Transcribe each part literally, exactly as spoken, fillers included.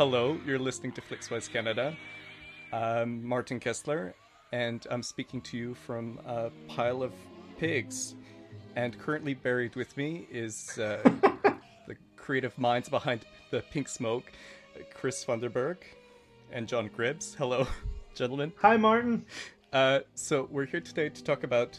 Hello, you're listening to Flixwise Canada. I'm Martin Kessler, and I'm speaking to you from a pile of pigs. And currently buried with me is uh, the creative minds behind the Pink Smoke, Chris Funderburg and John Gribbs. Hello, gentlemen. Hi, Martin. Uh, so we're here today to talk about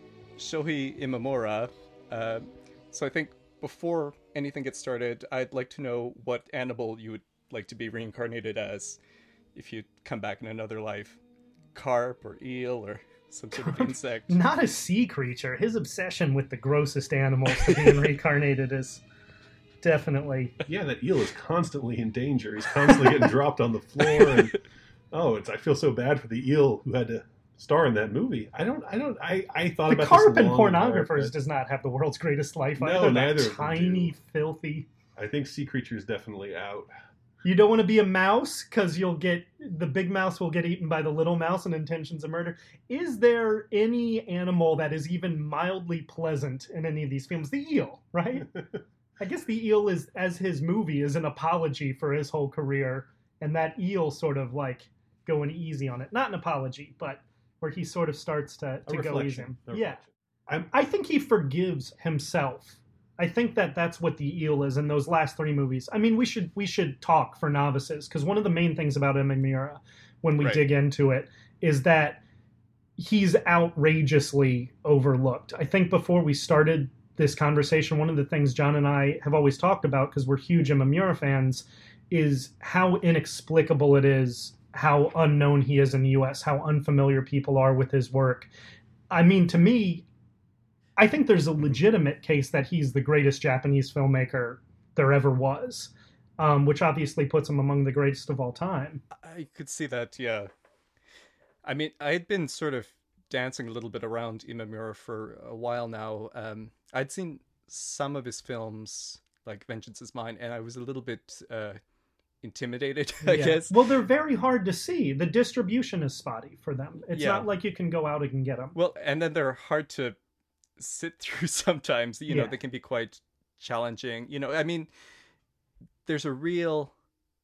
Shohei Imamura. Uh, so I think before anything gets started, I'd like to know what animal you would like to be reincarnated as if you come back in another life. Carp or eel or some sort of insect. Not a sea creature. His obsession with the grossest animals to being reincarnated is definitely... Yeah, that eel is constantly in danger. He's constantly getting dropped on the floor. And oh, it's I feel so bad for the eel who had to star in that movie. I don't, I don't, I, I thought the about carp this in long Pornographers but... does not have the world's greatest life. No, either. neither That of them tiny, do. filthy... I think sea creature is definitely out. You don't want to be a mouse because you'll get the big mouse will get eaten by the little mouse and intentions of murder. Is there any animal that is even mildly pleasant in any of these films? The eel, right? I guess the eel is, as his movie, is an apology for his whole career, and that eel sort of like going easy on it. Not an apology, but where he sort of starts to, to go easy. A Yeah, I'm, I think he forgives himself. I think that that's what the eel is in those last three movies. I mean, we should we should talk for novices, because one of the main things about Imamura, when we Right. dig into it, is that he's outrageously overlooked. I think before we started this conversation, one of the things John and I have always talked about, because we're huge Imamura fans, is how inexplicable it is, how unknown he is in the U S, how unfamiliar people are with his work. I mean, to me, I think there's a legitimate case that he's the greatest Japanese filmmaker there ever was, um, which obviously puts him among the greatest of all time. I could see that, yeah. I mean, I had been sort of dancing a little bit around Imamura for a while now. Um, I'd seen some of his films, like Vengeance is Mine, and I was a little bit uh, intimidated, I Yeah. guess. Well, they're very hard to see. The distribution is spotty for them. It's Yeah. not like you can go out and get them. Well, and then they're hard to sit through sometimes. You know, Yeah. they can be quite challenging. You know, I mean, there's a real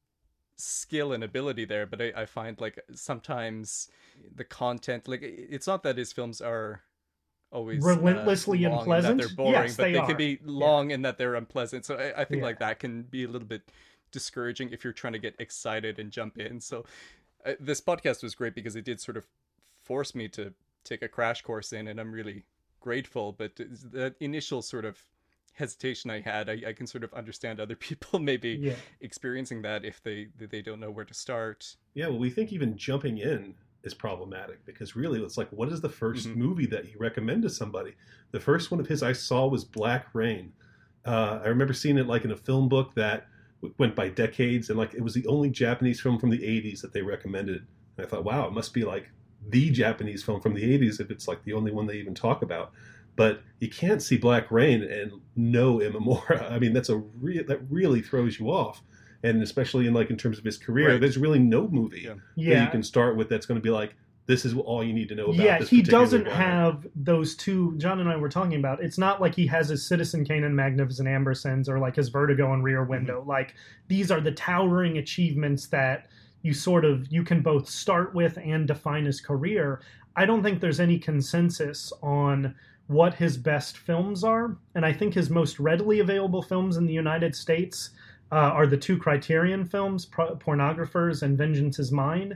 skill and ability there, but I, I find like sometimes the content, like it's not that his films are always Relentlessly uh, long unpleasant? and that they're boring, Yes, but they they, are. can be long and that they're unpleasant. So I, I think Yeah. like that can be a little bit discouraging if you're trying to get excited and jump in. So uh, this podcast was great because it did sort of force me to take a crash course in, and I'm really grateful. But the initial sort of hesitation I had, I, I can sort of understand other people maybe Yeah. experiencing that if they they don't know where to start. yeah, well, we think even jumping in is problematic because really it's like, what is the first Mhm. movie that you recommend to somebody? The first one of his I saw was Black Rain. Uh, I remember seeing it like in a film book that w- went by decades, and like it was the only Japanese film from the eighties that they recommended. And I thought, wow, it must be like the Japanese film from the eighties if it's like the only one they even talk about. But you can't see Black Rain and know Imamura. I mean, that's a re- that really throws you off. And especially in like in terms of his career, Right. there's really no movie Yeah. that Yeah. you can start with that's going to be like, this is all you need to know about Yeah, this he particular doesn't guy. have those two John and I were talking about. It's not like he has his Citizen Kane and Magnificent Ambersons or like his Vertigo and Rear Window. Like these are the towering achievements that you sort of you can both start with and define his career. I don't think there's any consensus on what his best films are, and I think his most readily available films in the United States uh, are the two Criterion films, Pro- Pornographers and Vengeance is Mine.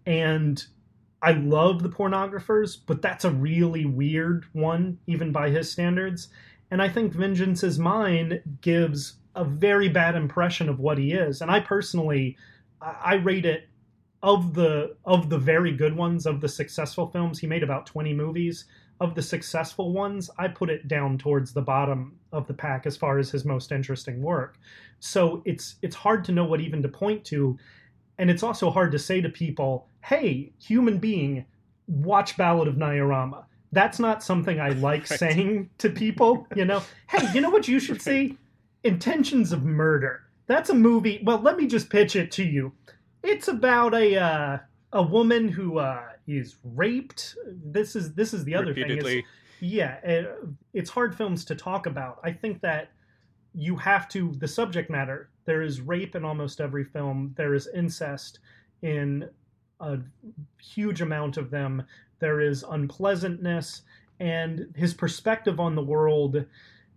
And I love the Pornographers, but that's a really weird one, even by his standards. And I think Vengeance is Mine gives a very bad impression of what he is. And I personally, I I rate it of the of the very good ones, of the successful films. He made about twenty movies. Of the successful ones, I put it down towards the bottom of the pack as far as his most interesting work. So it's it's hard to know what even to point to. And it's also hard to say to people, hey, human being, watch Ballad of Nairama. That's not something I like Right. saying to people, you know. Hey, you know what you should see? Intentions of Murder. That's a movie. Well, let me just pitch it to you. It's about a uh, a woman who uh, is raped. This is this is the other thing. Is, Repeatedly. yeah, it, it's hard films to talk about. I think that you have to, the subject matter, there is rape in almost every film, there is incest in a huge amount of them, there is unpleasantness, and his perspective on the world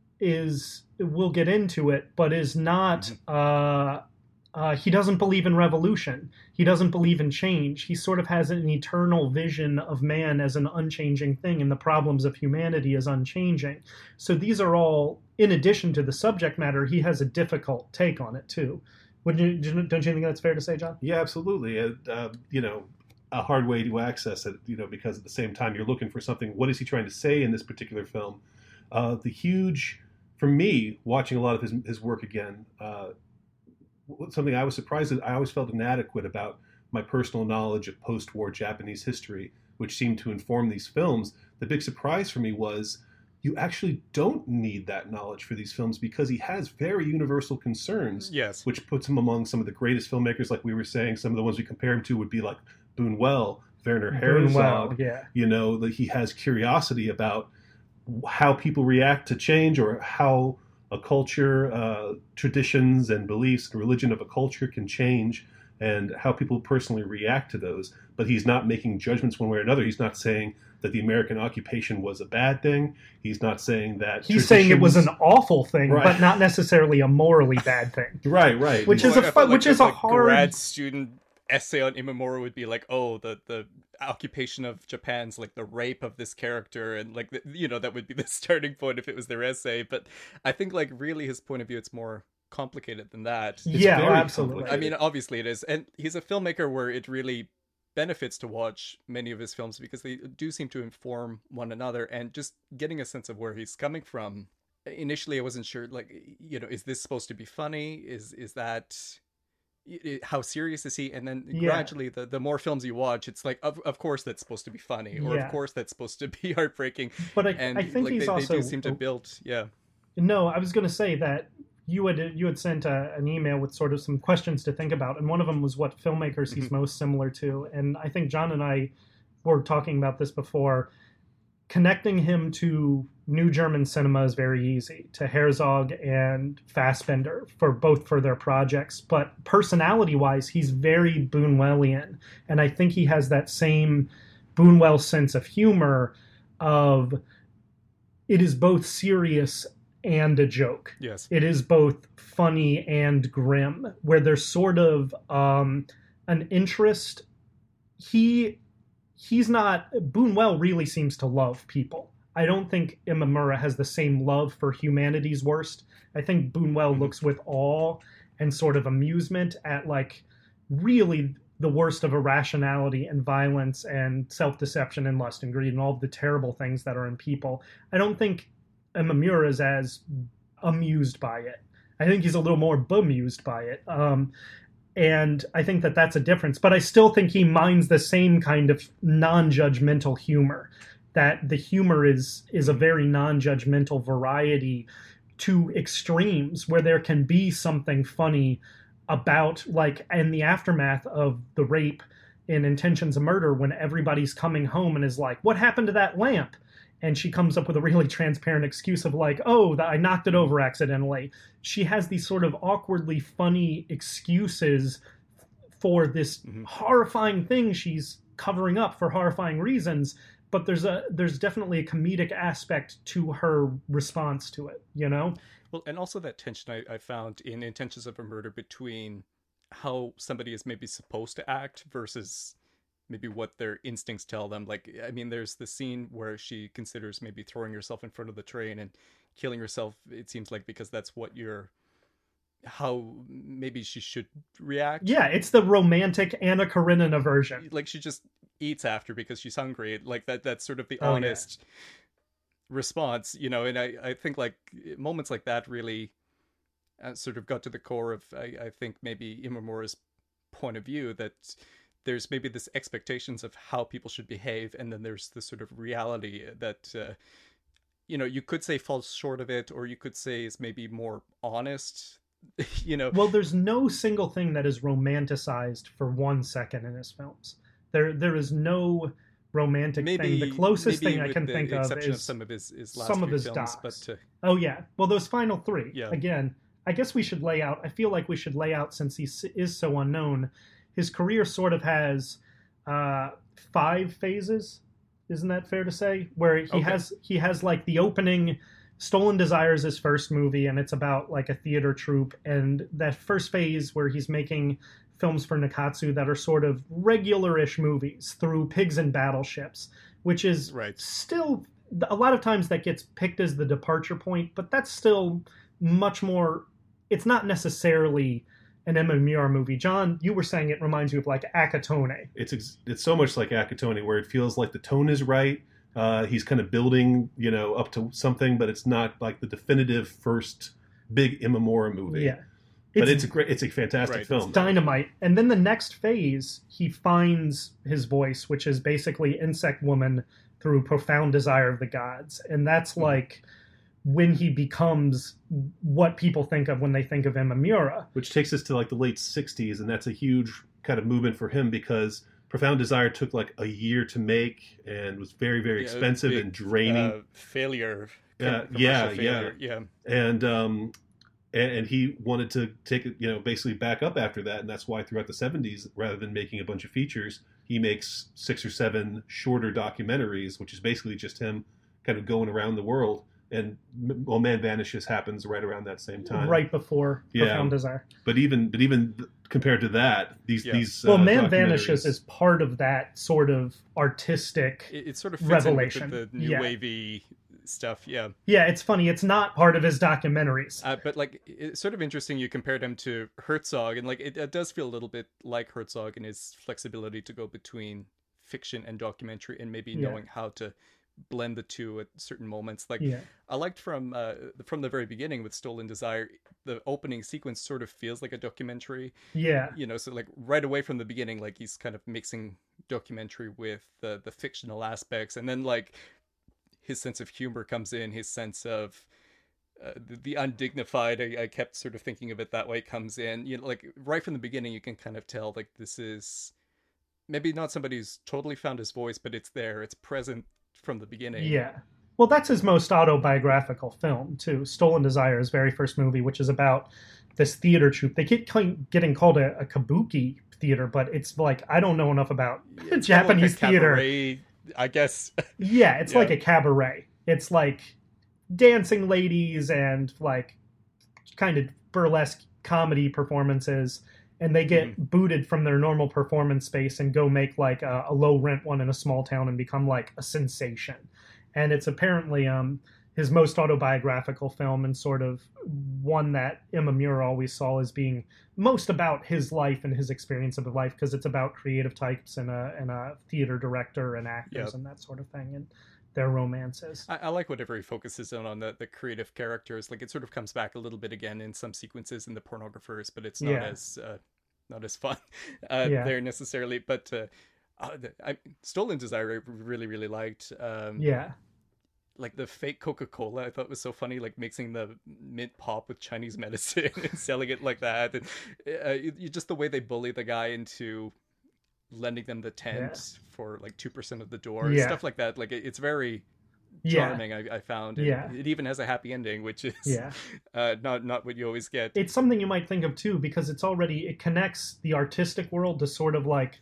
is, we'll get into it, but is not, mm-hmm. uh, uh, he doesn't believe in revolution. He doesn't believe in change. He sort of has an eternal vision of man as an unchanging thing, and the problems of humanity as unchanging. So these are all, in addition to the subject matter, he has a difficult take on it too. Wouldn't you, don't you think that's fair to say, John? Yeah, absolutely. Uh, uh, you know, a hard way to access it, you know, because at the same time you're looking for something. What is he trying to say in this particular film? Uh, the huge, for me, watching a lot of his his work again, uh, something I was surprised that I always felt inadequate about my personal knowledge of post-war Japanese history, which seemed to inform these films. The big surprise for me was you actually don't need that knowledge for these films because he has very universal concerns, yes, which puts him among some of the greatest filmmakers. Like we were saying, some of the ones we compare him to would be like Buñuel, Werner Herzog. Buñuel, yeah. You know, that he has curiosity about how people react to change, or how a culture, uh, traditions and beliefs, the religion of a culture can change, and how people personally react to those. But he's not making judgments one way or another. He's not saying that the American occupation was a bad thing. He's not saying that... He's saying it was an awful thing, right, but not necessarily a morally bad thing. Right, right. Which is a like, which is a hard grad student essay on Imamura would be like, oh, the the occupation of Japan's like the rape of this character, and like the, you know, that would be the starting point if it was their essay. But I think like really his point of view, it's more complicated than that. It's yeah, very absolutely. complicated. I mean, obviously it is, and he's a filmmaker where it really benefits to watch many of his films because they do seem to inform one another, and just getting a sense of where he's coming from. Initially, I wasn't sure, like, you know, is this supposed to be funny? Is is that, how serious is he? And then Yeah. gradually, the, the more films you watch, it's like, of, of course that's supposed to be funny, or Yeah. of course that's supposed to be heartbreaking. But I, And I think like, he's they, also they do seem to build, yeah. No, I was going to say that you had you had sent a, an email with sort of some questions to think about, and one of them was what filmmakers he's Mm-hmm. most similar to. And I think John and I were talking about this before. Connecting him to new German cinema is very easy, to Herzog and Fassbender, for both for their projects. But personality-wise, he's very Buñuelian, and I think he has that same Buñuel sense of humor of it is both serious and a joke. Yes. It is both funny and grim, where there's sort of um, an interest. He he's not, Buñuel really seems to love people. I don't think Imamura has the same love for humanity's worst. I think Buñuel Mhm. looks with awe and sort of amusement at like really the worst of irrationality and violence and self-deception and lust and greed and all of the terrible things that are in people. I don't think Imamura is as amused by it. I think he's a little more bemused by it. Um, and I think that that's a difference. But I still think he minds the same kind of non-judgmental humor, that the humor is is a very non-judgmental variety to extremes where there can be something funny about, like in the aftermath of the rape in Intentions of Murder, when everybody's coming home and is like, what happened to that lamp? And she comes up with a really transparent excuse of like, oh, that I knocked it over accidentally. She has these sort of awkwardly funny excuses for this Mhm. horrifying thing she's covering up for horrifying reasons. But there's a there's definitely a comedic aspect to her response to it, you know? Well, and also that tension I, I found in Intentions of a Murder between how somebody is maybe supposed to act versus maybe what their instincts tell them. Like, I mean, there's the scene where she considers maybe throwing herself in front of the train and killing herself, it seems like, because that's what you're, how maybe she should react. Yeah, it's the romantic Anna Karenina version. Like, she just eats after because she's hungry. Like, that that's sort of the Oh, yeah. honest response, you know. And I, I think, like, moments like that really uh, sort of got to the core of, I, I think, maybe Imamura's point of view, that there's maybe this expectations of how people should behave, and then there's this sort of reality that uh, you know, you could say falls short of it, or you could say is maybe more honest. You know, Well, there's no single thing that is romanticized for one second in his films. There, there is no romantic maybe, thing. The closest maybe thing I with can the think of exception is of some of his, his last some of few his films, docs. but uh, Oh yeah, well those final three. Yeah. Again, I guess we should lay out. I feel like we should lay out, since he s- is so unknown. His career sort of has uh, five phases. Isn't that fair to say? Where he Okay. has he has like the opening. Stolen Desire is his first movie, and it's about like a theater troupe. And that first phase where he's making films for Nikatsu that are sort of regular-ish movies through Pigs and Battleships, which is Right. still a lot of times that gets picked as the departure point, but that's still much more. It's not necessarily an M M U R movie. John, you were saying it reminds you of like Akatone. It's ex- it's so much like Akatone, where it feels like the tone is right. Uh, he's kind of building, you know, up to something, but it's not like the definitive first big Imamura movie. Yeah. But it's a great, it's a fantastic Right. film. Dynamite. And then the next phase, he finds his voice, which is basically Insect Woman through Profound Desire of the Gods. And that's Mm-hmm. like when he becomes what people think of when they think of Imamura. Which takes us to like the late sixties, and that's a huge kind of movement for him because Profound Desire took like a year to make and was very, very Yeah, expensive big, and draining. Uh, failure. Yeah, com- yeah, commercial failure. yeah. and um and, and he wanted to take it, you know, basically back up after that, and that's why throughout the seventies, rather than making a bunch of features, he makes six or seven shorter documentaries, which is basically just him kind of going around the world. And well, Man Vanishes happens right around that same time, Right before Yeah. Profound Desire. But even but even compared to that, these Yeah. these Well, uh, Man Vanishes documentaries- is part of that sort of artistic. It, it sort of fits Revelation. in with the, the new Yeah. wavy stuff. Yeah. Yeah, it's funny. It's not part of his documentaries. Uh, but like, it's sort of interesting you compared him to Herzog, and like, it, it does feel a little bit like Herzog in his flexibility to go between fiction and documentary, and maybe Yeah. knowing how to blend the two at certain moments. Like, Yeah. I liked from uh, from the very beginning with Stolen Desire, the opening sequence sort of feels like a documentary. Yeah. You know, so like right away from the beginning, like he's kind of mixing documentary with the the fictional aspects, and then like his sense of humor comes in, his sense of uh, the, the undignified. I, I kept sort of thinking of it that way. Comes in, you know, like right from the beginning, you can kind of tell like this is maybe not somebody who's totally found his voice, but it's there, it's present from the beginning. Yeah. Well, that's his most autobiographical film, too. Stolen Desire, his very first movie, which is about this theater troupe. They keep kind- getting called a, a kabuki theater, but it's like, I don't know enough about Yeah, it's kind of Japanese like a theater. cabaret, I guess. Yeah, it's Yeah. like a cabaret. It's like dancing ladies and like kind of burlesque comedy performances, and they get Mm-hmm. booted from their normal performance space and go make like a, a low rent one in a small town and become like a sensation. And it's apparently um his most autobiographical film, and sort of one that Imamura always saw as being most about his life and his experience of life, because it's about creative types and a and a theater director and actors Yep. and that sort of thing, and their romances. I, I like whatever he focuses on on the, the creative characters. Like it sort of comes back a little bit again in some sequences in the pornographers, but it's not Yeah. as uh, not as fun uh, Yeah. there necessarily. But uh, uh, the- I, Stolen Desire, I really really liked. Um, Yeah. Like the fake Coca-Cola, I thought was so funny. Like mixing the mint pop with Chinese medicine and selling it like that. And, uh, you, you- just the way they bully the guy into lending them the tent for like two percent of the door, Yeah. stuff like that. Like it, it's very Yeah. charming. I, I found. And Yeah. It even has a happy ending, which is Yeah. uh, not not what you always get. It's something you might think of too, because it's already, it connects the artistic world to sort of like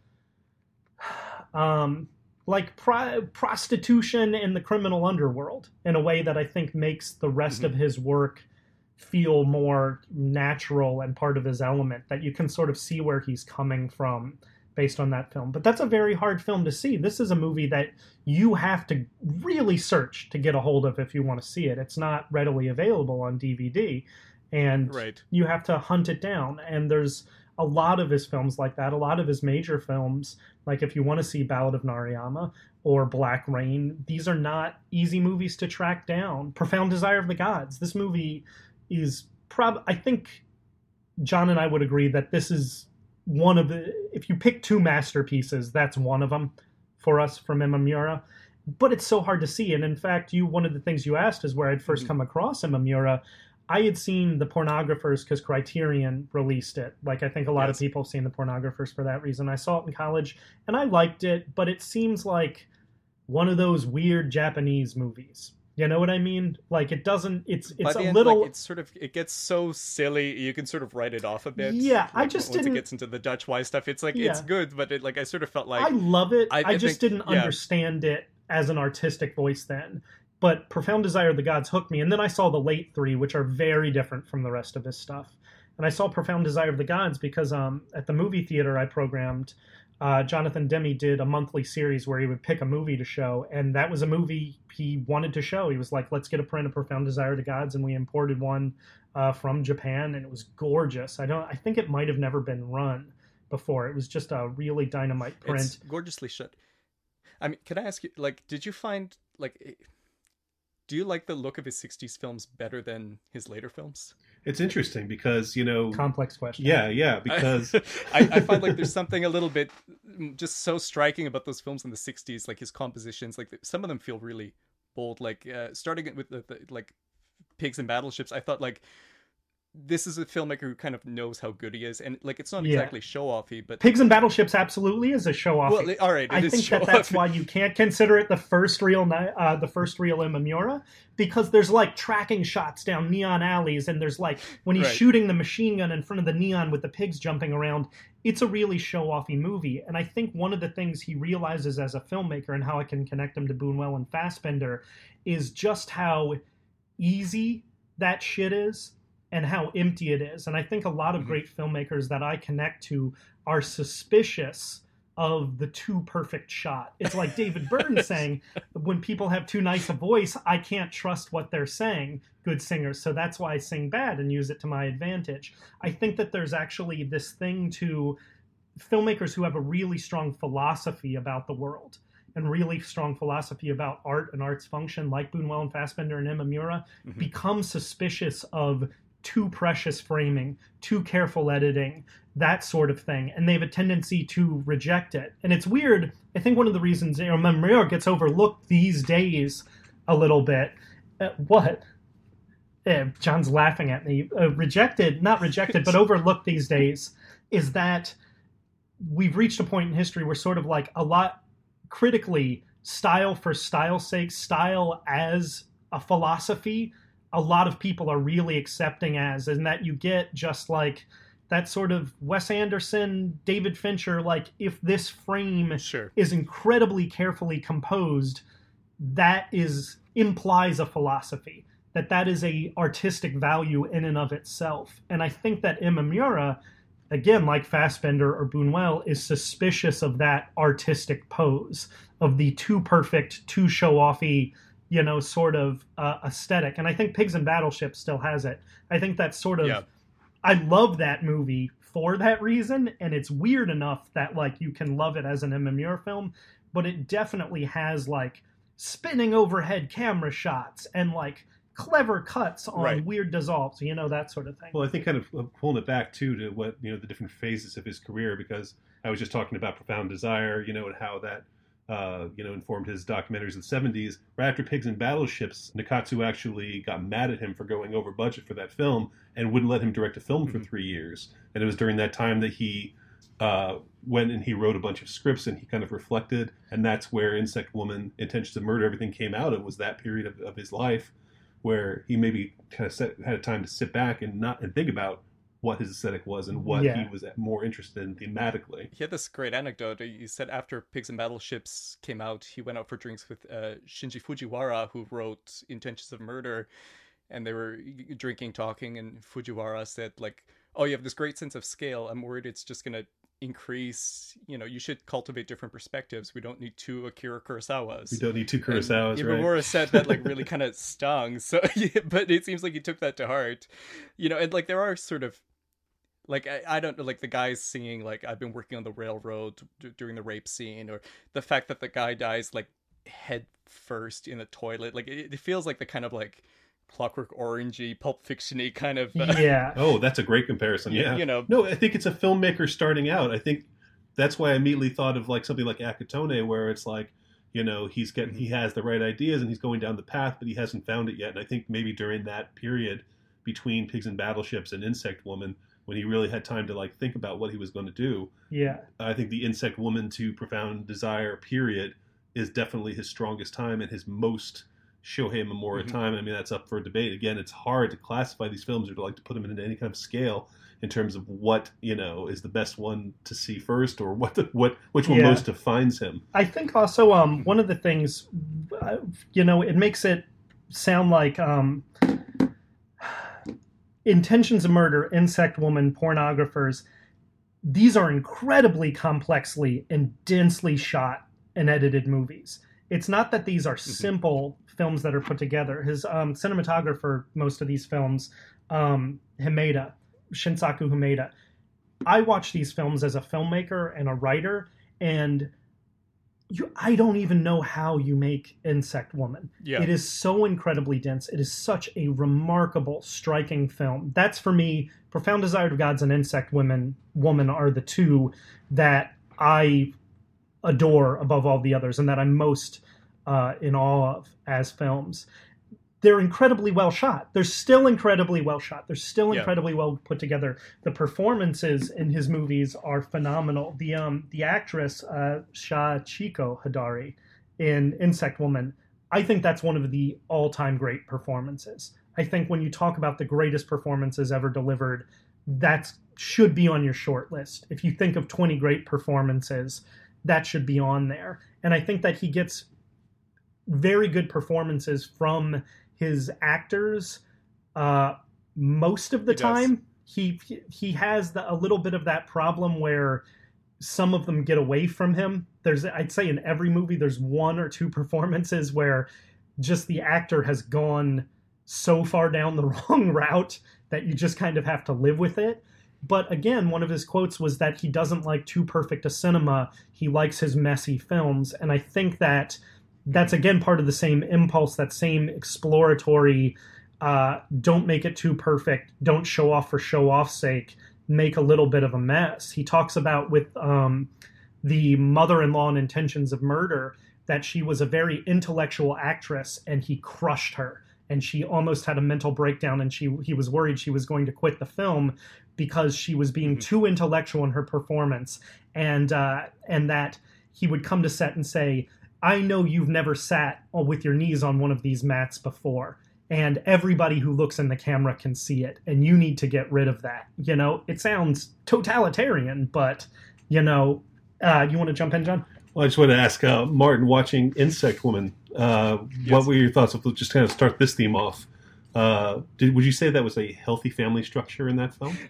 um like pro- prostitution in the criminal underworld in a way that I think makes the rest Mhm. of his work feel more natural and part of his element, that you can sort of see where he's coming from based on that film. But that's a very hard film to see. This is a movie that you have to really search to get a hold of if you want to see it. It's not readily available on D V D, and Right. you have to hunt it down. And there's a lot of his films like that, a lot of his major films, like if you want to see Ballad of Narayama or Black Rain, these are not easy movies to track down. Profound Desire of the Gods, this movie is prob I think John and I would agree that this is one of the, if you pick two masterpieces, that's one of them for us from Imamura. But it's so hard to see. And in fact, you one of the things you asked is where I'd first Mhm. come across Imamura. I had seen The Pornographers because Criterion released it. Like, I think a lot Yes. of people have seen The Pornographers for that reason. I saw it in college, and I liked it, but it seems like one of those weird Japanese movies. You know what I mean? Like, it doesn't, it's By it's the a end, little... like, it's sort of it gets so silly. You can sort of write it off a bit. Yeah, I like, just once didn't- it gets into the Dutch Y stuff, it's like Yeah. it's good, but it like I sort of felt like I love it. I- I, I just think- didn't yeah. understand it as an artistic voice then. But Profound Desire of the Gods hooked me. And then I saw the late three, which are very different from the rest of his stuff. And I saw Profound Desire of the Gods because um, at the movie theater I programmed, uh, Jonathan Demme did a monthly series where he would pick a movie to show. And that was a movie he wanted to show. He was like, let's get a print of Profound Desire of the Gods. And we imported one uh, from Japan. And it was gorgeous. I don't. I think it might have never been run before. It was just a really dynamite print. it's gorgeously shot. I mean, can I ask you, like, did you find like, do you like the look of his sixties films better than his later films? It's interesting because, you know, Complex question. yeah, yeah, because I, I find like there's something a little bit just so striking about those films in the sixties, like his compositions. Like some of them feel really bold. Like uh, starting with the, the like Pigs and Battleships, I thought like this is a filmmaker who kind of knows how good he is, and like it's not Yeah. exactly show offy, but Pigs and Battleships absolutely is a show off. well, all right, it I is think that show-offy. that's why you can't consider it the first real ni- uh, the first real Imamura, because there's like tracking shots down neon alleys, and there's like when he's Right. shooting the machine gun in front of the neon with the pigs jumping around. It's a really show-offy movie, and I think one of the things he realizes as a filmmaker, and how I can connect him to Buñuel and Fassbender, is just how easy that shit is and how empty it is. And I think a lot of Mhm. great filmmakers that I connect to are suspicious of the too perfect shot. It's like David Byrne saying, when people have too nice a voice, I can't trust what they're saying, good singers. So that's why I sing bad and use it to my advantage. I think that there's actually this thing to filmmakers who have a really strong philosophy about the world and really strong philosophy about art and art's function, like Buñuel and Fassbender and Imamura, Mhm. become suspicious of too precious framing, too careful editing, that sort of thing, and they have a tendency to reject it. And it's weird. I think one of the reasons, you know, Imamura gets overlooked these days a little bit. Uh, what? Uh, John's laughing at me. Uh, rejected, not rejected, but overlooked these days, is that we've reached a point in history where sort of like a lot critically, style for style's sake, style as a philosophy, a lot of people are really accepting as, and that you get just like that sort of Wes Anderson, David Fincher, like if this frame Sure. is incredibly carefully composed, that is implies a philosophy, that that is a artistic value in and of itself. And I think that Imamura, again, like Fassbender or Buñuel, is suspicious of that artistic pose, of the too perfect, too show-offy, you know, sort of uh, aesthetic. And I think Pigs and Battleships still has it. I think that's sort of, Yeah. I love that movie for that reason, and it's weird enough that, like, you can love it as an Imamura film, but it definitely has, like, spinning overhead camera shots and, like, clever cuts on Right. weird dissolves, you know, that sort of thing. Well, I think kind of uh, pulling it back too to what, you know, the different phases of his career, because I was just talking about Profound Desire, you know, and how that, uh, you know, informed his documentaries in the seventies. Right after Pigs and Battleships, Nikatsu actually got mad at him for going over budget for that film and wouldn't let him direct a film for Mhm. three years. And it was during that time that he uh, went and he wrote a bunch of scripts and he kind of reflected. And that's where Insect Woman, Intentions to Murder, everything came out. It was that period of, of his life where he maybe kind of set, had a time to sit back and not and think about what his aesthetic was and what Yeah. he was more interested in thematically. He had this great anecdote. He said after Pigs and Battleships came out, he went out for drinks with uh, Shinji Fujiwara, who wrote Intentions of Murder, and they were drinking, talking, and Fujiwara said, like, oh, you have this great sense of scale. I'm worried it's just going to increase, you know, you should cultivate different perspectives. We don't need two Akira Kurosawas. We don't need two Kurosawas, And right? Imamura said that like really kind of stung. So, yeah, but it seems like he took that to heart, you know. And like there are sort of like I, I don't know, like the guys singing like I've been working on the railroad d- during the rape scene, or the fact that the guy dies like head first in the toilet. Like it, it feels like the kind of like Clockwork Orangey, Pulp Fiction-y kind of uh, Yeah. Oh, that's a great comparison. Yeah. you know. No, I think it's a filmmaker starting out. I think that's why I immediately thought of like something like Akatone, where it's like, you know, he's getting, he has the right ideas and he's going down the path, but he hasn't found it yet. And I think maybe during that period, between Pigs and Battleships and Insect Woman, when he really had time to like think about what he was going to do. Yeah. I think the Insect Woman to Profound Desire period is definitely his strongest time and his most Shohei Mamura Mhm. time. I mean, that's up for debate. Again, it's hard to classify these films or to like to put them into any kind of scale in terms of what, you know, is the best one to see first, or what the, what which one Yeah. most defines him. I think also um, one of the things, uh, you know, it makes it sound like um, Intentions of Murder, Insect Woman, Pornographers, these are incredibly complexly and densely shot and edited movies. It's not that these are simple films that are put together. His um, cinematographer, most of these films, um, Himeda, Shinsaku Himeda. I watch these films as a filmmaker and a writer, and you, I don't even know how you make Insect Woman. Yeah. It is so incredibly dense. It is such a remarkable, striking film. That's, for me, Profound Desire of Gods and Insect Women, Woman are the two that I adore above all the others and that I'm most uh, in awe of as films. They're incredibly well shot. They're still incredibly well shot. They're still Yeah. incredibly well put together. The performances in his movies are phenomenal. The um the actress uh, Shachiko Hadari in Insect Woman, I think that's one of the all-time great performances. I think when you talk about the greatest performances ever delivered, that should be on your short list. If you think of twenty great performances, that should be on there. And I think that he gets very good performances from his actors uh, most of the He does. time. He he has the, a little bit of that problem where some of them get away from him. There's, I'd say in every movie, there's one or two performances where just the actor has gone so far down the wrong route that you just kind of have to live with it. But again, one of his quotes was that he doesn't like too perfect a cinema. He likes his messy films. And I think that that's, again, part of the same impulse, that same exploratory, uh, don't make it too perfect, don't show off for show off's sake, make a little bit of a mess. He talks about with um, the mother-in-law in Intentions of Murder that she was a very intellectual actress and he crushed her. And she almost had a mental breakdown, and she he was worried she was going to quit the film because she was being Mhm. too intellectual in her performance. And uh, and that he would come to set and say, I know you've never sat with your knees on one of these mats before, and everybody who looks in the camera can see it, and you need to get rid of that. You know, it sounds totalitarian, but, you know, uh, you want to jump in, John? Well, I just want to ask uh, Martin, watching Insect Woman, uh, Yes. what were your thoughts? If we'll just kind of start this theme off. Uh, did would you say that was a healthy family structure in that film?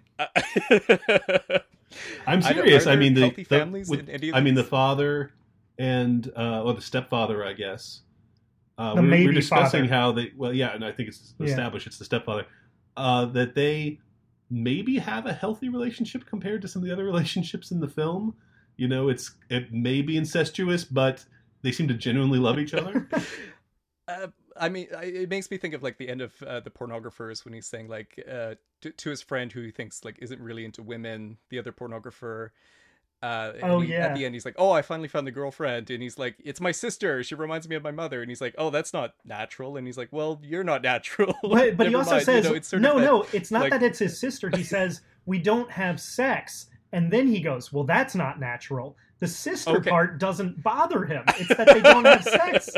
I'm I don't- serious. are I, there mean, the, healthy the- families with- in any of I mean, the Mm-hmm. these? father and uh, or the stepfather, I guess. Uh, The we, were- we were maybe discussing father. how they. Well, yeah, and I think it's Yeah. established it's the stepfather uh, that they maybe have a healthy relationship compared to some of the other relationships in the film. You know, it's it may be incestuous, but they seem to genuinely love each other. Uh, I mean, I, it makes me think of like the end of uh, the Pornographers when he's saying like uh, to, to his friend who he thinks like isn't really into women, the other pornographer. Uh, and Oh, he- yeah. At the end, he's like, "Oh, I finally found the girlfriend," and he's like, "It's my sister. She reminds me of my mother." And he's like, "Oh, that's not natural." And he's like, "Well, you're not natural." But, but he Never also mind." says, You know, it's sort no, of that, no, it's not like- that it's his sister. He says, we don't have sex. And then he goes, well, that's not natural. The sister Okay. part doesn't bother him. It's that they don't have sex.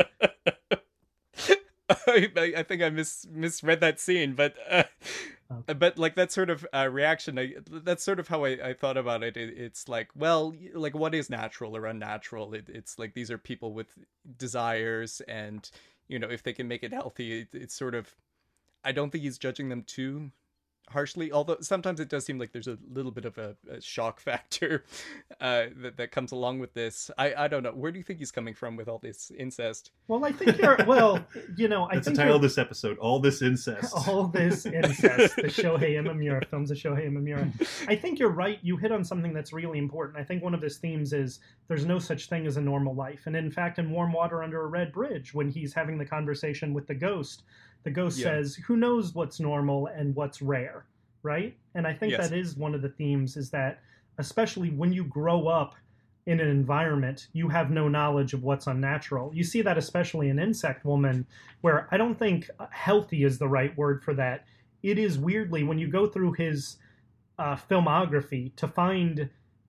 I, I I think I mis misread that scene, but uh, Okay. but like that sort of uh, reaction, I, that's sort of how I, I thought about it. it. It's like, well, like what is natural or unnatural? It, it's like these are people with desires, and you know, if they can make it healthy, it, it's sort of. I don't think he's judging them too harshly, although sometimes it does seem like there's a little bit of a, a shock factor uh, that that comes along with this. I I don't know. Where do you think he's coming from with all this incest? Well, I think you're, well, you know, I That's the think title you're- of this episode. All this incest. all this incest, the Shohei Imamura films of Shohei Imamura. I think you're right. You hit on something that's really important. I think one of his themes is there's no such thing as a normal life. And in fact, in Warm Water Under a Red Bridge, when he's having the conversation with the ghost, the ghost Yeah. says, who knows what's normal and what's rare, right? And I think Yes. that is one of the themes, is that especially when you grow up in an environment, you have no knowledge of what's unnatural. You see that especially in Insect Woman, where I don't think healthy is the right word for that. it is weirdly, when you go through his uh, filmography, to find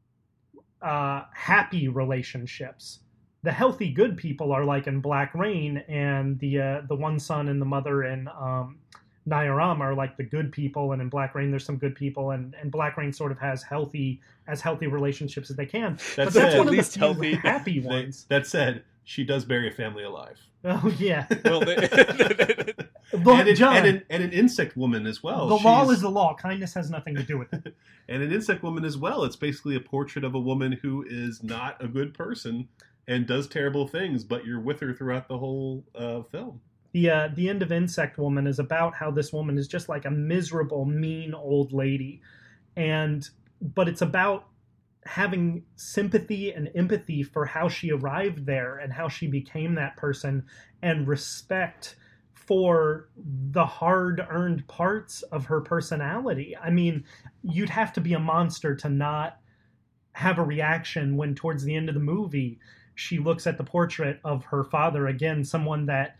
uh, happy relationships. The healthy good people are like in Black Rain, and the uh, the one son and the mother in um, Nayaram are like the good people, and in Black Rain there's some good people, and, and Black Rain sort of has healthy as healthy relationships as they can. That's but that's it. one At of least the few healthy. happy They- ones. that said, she does bury a family alive. Oh yeah, Well, they, the, and, an, John, and, an, and an insect woman as well. the law She's- is the law. Kindness has nothing to do with it. and an insect woman as well. It's basically a portrait of a woman who is not a good person and does terrible things, but you're with her throughout the whole uh, film. The uh, the end of Insect Woman is about how this woman is just like a miserable, mean old lady, and but it's about having sympathy and empathy for how she arrived there and how she became that person, and respect for the hard-earned parts of her personality. I mean, you'd have to be a monster to not have a reaction when towards the end of the movie she looks at the portrait of her father, again, someone that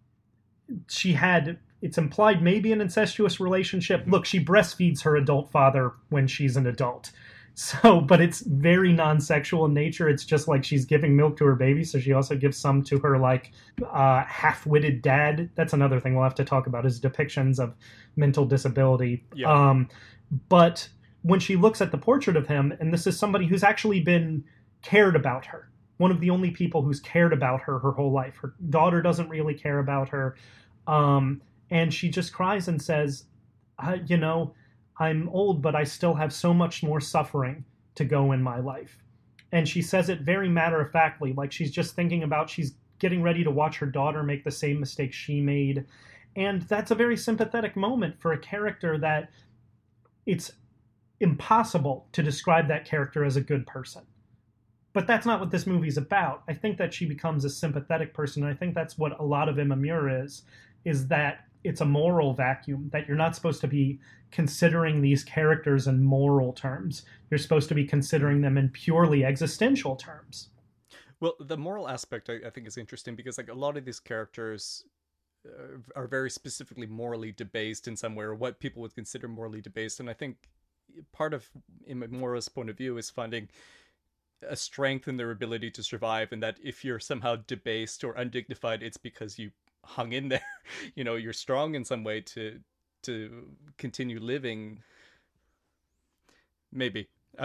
she had, it's implied, maybe an incestuous relationship. Look, she breastfeeds her adult father when she's an adult. So, but it's very non-sexual in nature. It's just like she's giving milk to her baby, so she also gives some to her, like, uh, half-witted dad. That's another thing we'll have to talk about, is depictions of mental disability. Yeah. Um, but when she looks at the portrait of him, and this is somebody who's actually been cared about her, one of the only people who's cared about her her whole life. Her daughter doesn't really care about her. Um, and she just cries and says, uh, you know, I'm old, but I still have so much more suffering to go in my life. And she says it very matter-of-factly, like she's just thinking about, she's getting ready to watch her daughter make the same mistake she made. And that's a very sympathetic moment for a character that it's impossible to describe that character as a good person. But that's not what this movie's about. I think that she becomes a sympathetic person, and I think that's what a lot of Emma Muir is, is that it's a moral vacuum, that you're not supposed to be considering these characters in moral terms. You're supposed to be considering them in purely existential terms. well, the moral aspect I, I think is interesting because like a lot of these characters uh, are very specifically morally debased in some way, or what people would consider morally debased. And I think part of Imamura's point of view is finding a strength in their ability to survive, and that if you're somehow debased or undignified, it's because you hung in there. You know, you're strong in some way to to continue living. Maybe. Uh,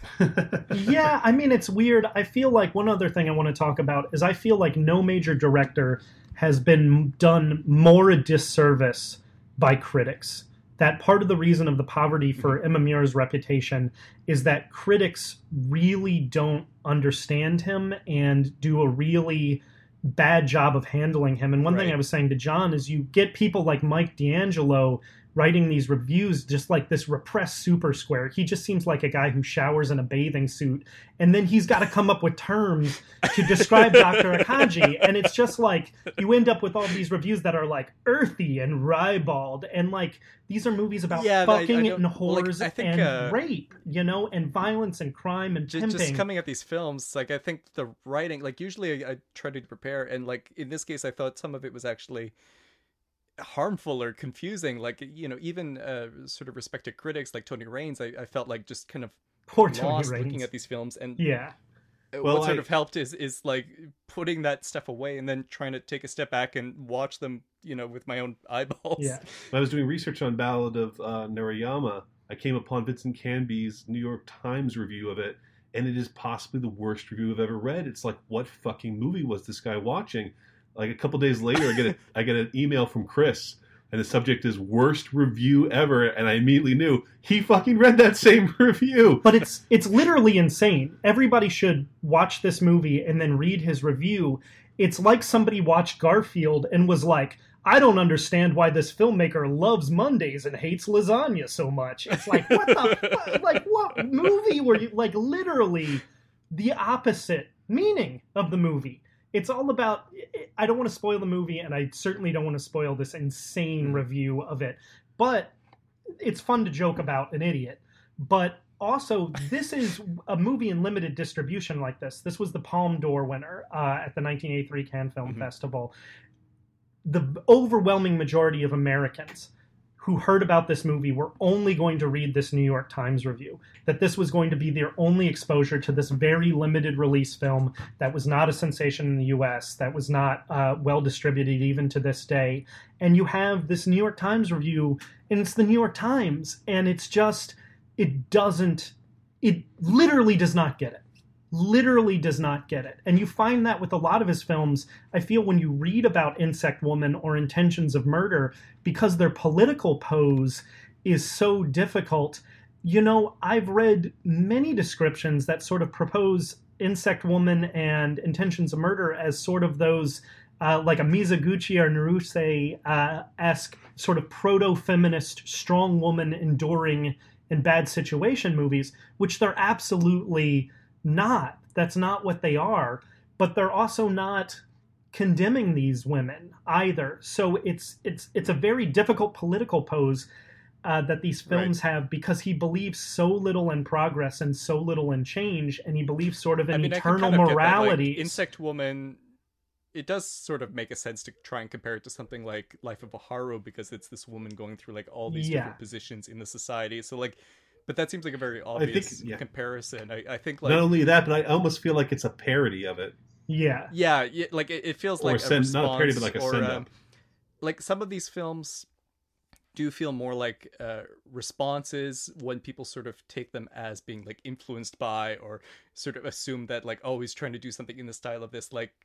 Yeah, I mean, it's weird. I feel like one other thing I want to talk about is I feel like no major director has been done more a disservice by critics. That part of the reason of the poverty for Emma Muir's reputation is that critics really don't understand him and do a really bad job of handling him. And one thing Right. I was saying to John is you get people like Mike D'Angelo writing these reviews just like this repressed super square. He just seems like a guy who showers in a bathing suit, and then he's got to come up with terms to describe Doctor Akaji, and it's just like you end up with all these reviews that are like earthy and ribald, and like these are movies about Yeah, I- I fucking don't- and well, like, whores I think, and uh, rape, you know, and violence and crime and just, pimping. just coming at these films, like I think the writing, like usually I, I try to prepare, and like in this case I thought some of it was actually harmful or confusing. Like, you know, even uh, sort of respected critics like Tony Raines, I, I felt like just kind of Poor Tony lost Raines. looking at these films. And Yeah. Well, what sort I- of helped is is like putting that stuff away and then trying to take a step back and watch them, you know, with my own eyeballs. Yeah. When I was doing research on Ballad of uh, Narayama, I came upon Vincent Canby's New York Times review of it, and it is possibly the worst review I've ever read. It's like, what fucking movie was this guy watching? Like a couple days later, I get a, I get an email from Chris, and the subject is worst review ever, and I immediately knew he fucking read that same review. But it's it's literally insane. Everybody should watch this movie and then read his review. It's like somebody watched Garfield and was like, I don't understand why this filmmaker loves Mondays and hates lasagna so much. It's like, what the fuck? Like, what movie were you, like, literally the opposite meaning of the movie. It's all about, I don't want to spoil the movie, and I certainly don't want to spoil this insane review of it, but it's fun to joke about an idiot. But also, this is a movie in limited distribution like this. This was the Palme d'Or winner uh, at the nineteen eighty-three Cannes Film Mhm. Festival. The overwhelming majority of Americans who heard about this movie were only going to read this New York Times review, that this was going to be their only exposure to this very limited release film that was not a sensation in the U S, that was not uh, well distributed even to this day. And you have this New York Times review, and it's the New York Times, and it's just, it doesn't, it literally does not get it. Literally does not get it. And you find that with a lot of his films. I feel when you read about Insect Woman or Intentions of Murder, because their political pose is so difficult. You know, I've read many descriptions that sort of propose Insect Woman and Intentions of Murder as sort of those, uh, like a Mizoguchi or Naruse-esque sort of proto-feminist, strong woman enduring in bad situation movies, which they're absolutely not. That's not what they are. But they're also not condemning these women either. So it's it's it's a very difficult political pose uh, that these films right. have, because he believes so little in progress and so little in change, and he believes sort of in I mean, eternal kind of morality. Like, Insect Woman, it does sort of make a sense to try and compare it to something like Life of a Haru, because it's this woman going through like all these yeah. different positions in the society. So like, but that seems like a very obvious think, yeah. comparison. I, I think like not only that, but I almost feel like it's a parody of it. Yeah, yeah, yeah like it, it feels like or a send, response, not a parody, but like a or, send um, up. Like some of these films do feel more like uh, responses when people sort of take them as being like influenced by, or sort of assume that like, oh, he's trying to do something in the style of this. Like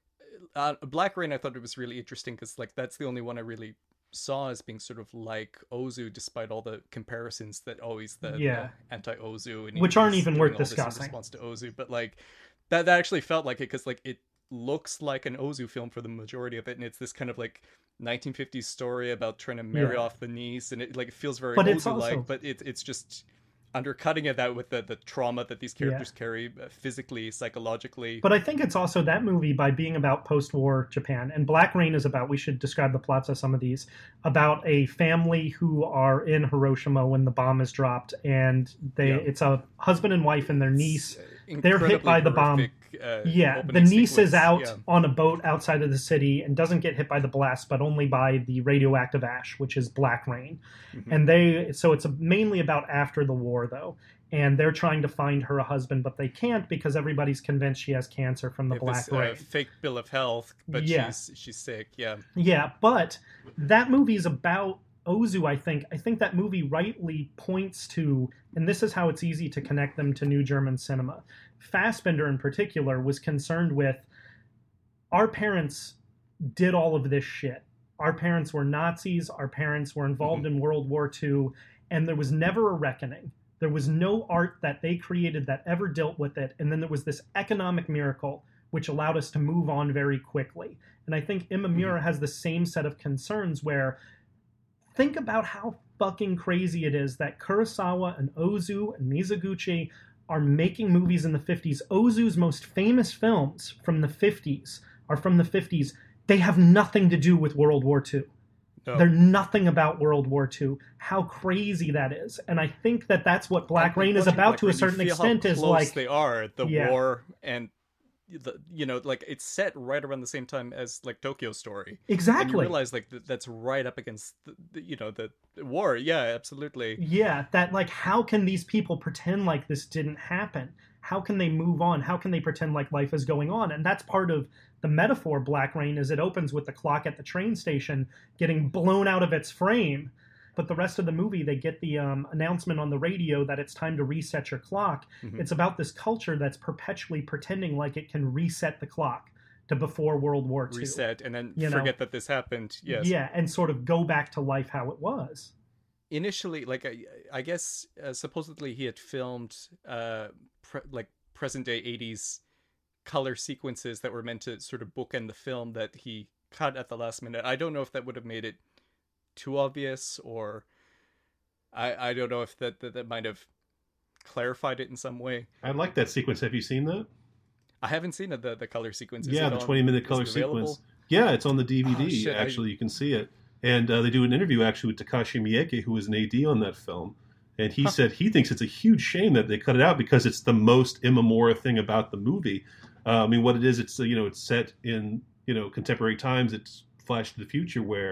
uh, Black Rain, I thought it was really interesting because like that's the only one I really saw as being sort of like Ozu, despite all the comparisons that always the, yeah. the anti-Ozu, and which aren't even worth discussing. In response to Ozu, but like that that actually felt like it, because like it looks like an Ozu film for the majority of it, and it's this kind of like nineteen fifties story about trying to marry yeah. off the niece, and it like it feels very but Ozu like, also... but it's it's just undercutting it that with the, the trauma that these characters yeah. carry uh, physically, psychologically. But I think it's also that movie, by being about post-war Japan, and Black Rain is about, we should describe the plots of some of these, about a family who are in Hiroshima when the bomb is dropped, and they yeah. it's a husband and wife and their niece. They're hit by the bomb. Uh, yeah, the niece sequence. is out yeah. on a boat outside of the city and doesn't get hit by the blast, but only by the radioactive ash, which is Black Rain. Mm-hmm. And they, so it's mainly about after the war, though. And they're trying to find her a husband, but they can't because everybody's convinced she has cancer from the Black this, Rain. Uh, fake bill of health, but yeah. she's she's sick. Yeah, yeah. But that movie is about Ozu. I think. I think that movie rightly points to, and this is how it's easy to connect them to New German cinema. Fassbinder, in particular, was concerned with, our parents did all of this shit. Our parents were Nazis. Our parents were involved mm-hmm. in World War Two, and there was never a reckoning. There was no art that they created that ever dealt with it. And then there was this economic miracle, which allowed us to move on very quickly. And I think Imamura mm-hmm. has the same set of concerns where, think about how fucking crazy it is that Kurosawa and Ozu and Mizoguchi are making movies in the fifties. Ozu's most famous films from the fifties are from the fifties. They have nothing to do with World War Two. No. They're nothing about World War Two. How crazy that is. And I think that that's what Black Rain is about to a certain extent. Is like they are the yeah. war, and the, you know, like it's set right around the same time as like Tokyo Story. Exactly. And you realize like th- that's right up against the, the, you know the, the war. Yeah, absolutely. Yeah, that like how can these people pretend like this didn't happen? How can they move on? How can they pretend like life is going on? And that's part of the metaphor Black Rain, is it opens with the clock at the train station getting blown out of its frame. But the rest of the movie, they get the um, announcement on the radio that it's time to reset your clock. Mm-hmm. It's about this culture that's perpetually pretending like it can reset the clock to before World War Two. Reset, and then you forget know? that this happened. Yes. Yeah, and sort of go back to life how it was. Initially, like, I, I guess, uh, supposedly he had filmed, uh, pre- like, present-day eighties color sequences that were meant to sort of bookend the film that he cut at the last minute. I don't know if that would have made it too obvious, or I I don't know if that, that that might have clarified it in some way. I like that sequence. Have you seen that? I haven't seen the the color sequence. Is yeah, the twenty minute color sequence. Yeah, it's on the D V D. Oh, shit, actually, I... you can see it. And uh, they do an interview actually with Takashi Miike, who was an A D on that film. And he huh. said he thinks it's a huge shame that they cut it out because it's the most Imamura thing about the movie. Uh, I mean, what it is, it's, you know, it's set in, you know, contemporary times. It's flash to the future where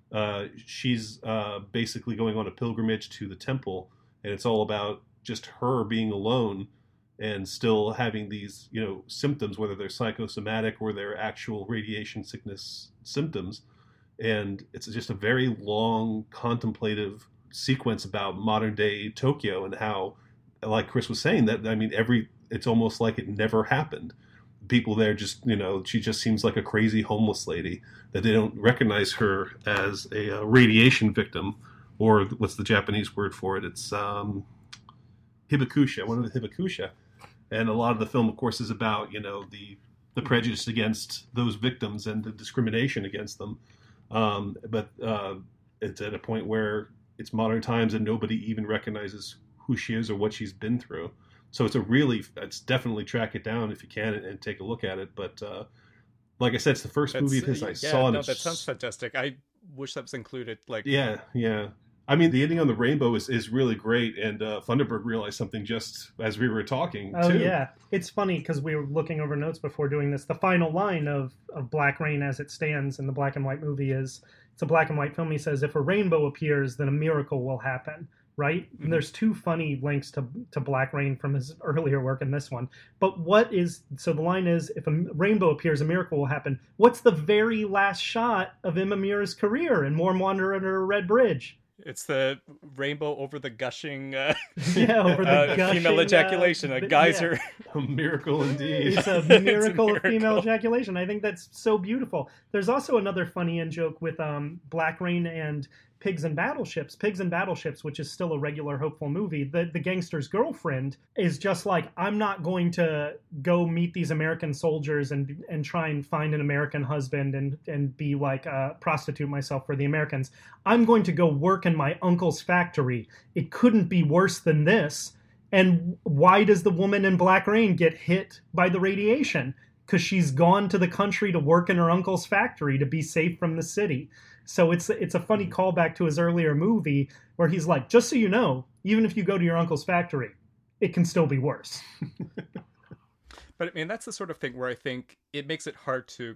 uh, she's uh, basically going on a pilgrimage to the temple, and it's all about just her being alone and still having these, you know, symptoms, whether they're psychosomatic or they're actual radiation sickness symptoms. And it's just a very long, contemplative sequence about modern day Tokyo and how, like Chris was saying, that, I mean, every, it's almost like it never happened. People there just, you know, she just seems like a crazy homeless lady, that they don't recognize her as a, uh radiation victim, or what's the Japanese word for it? It's um, hibakusha, one of the hibakusha. And a lot of the film, of course, is about, you know, the the prejudice against those victims and the discrimination against them. Um, but uh, it's at a point where it's modern times and nobody even recognizes who she is or what she's been through. So it's a really, it's definitely track it down if you can and, and take a look at it. But uh, like I said, it's the first That's, movie of his I yeah, saw. And no, it's, that sounds fantastic. I wish that was included. Like, yeah, yeah. I mean, the ending on the rainbow is, is really great, and uh, Thunderberg realized something just as we were talking, Oh, too. yeah. It's funny because we were looking over notes before doing this. The final line of, of Black Rain as it stands in the black and white movie is, it's a black and white film. He says, if a rainbow appears, then a miracle will happen, right? Mm-hmm. And there's two funny links to, to Black Rain from his earlier work in this one. But what is, so the line is, if a rainbow appears, a miracle will happen. What's the very last shot of Imamura's career in Warm Water Under a Red Bridge? It's the rainbow over the gushing, uh, Yeah, over the uh, gushing, female ejaculation, uh, a th- geyser. A miracle indeed. It's a It's a miracle of female miracle. ejaculation. I think that's so beautiful. There's also another funny in joke with um, Black Rain and Pigs and Battleships. Pigs and Battleships, which is still a regular hopeful movie. The the gangster's girlfriend is just like, I'm not going to go meet these American soldiers and and try and find an American husband and and be like uh, prostitute myself for the Americans. I'm going to go work in my uncle's factory. It couldn't be worse than this. And why does the woman in Black Rain get hit by the radiation? Because she's gone to the country to work in her uncle's factory to be safe from the city. So it's it's a funny callback to his earlier movie where he's like, just so you know, even if you go to your uncle's factory, it can still be worse. But I mean, that's the sort of thing where I think it makes it hard to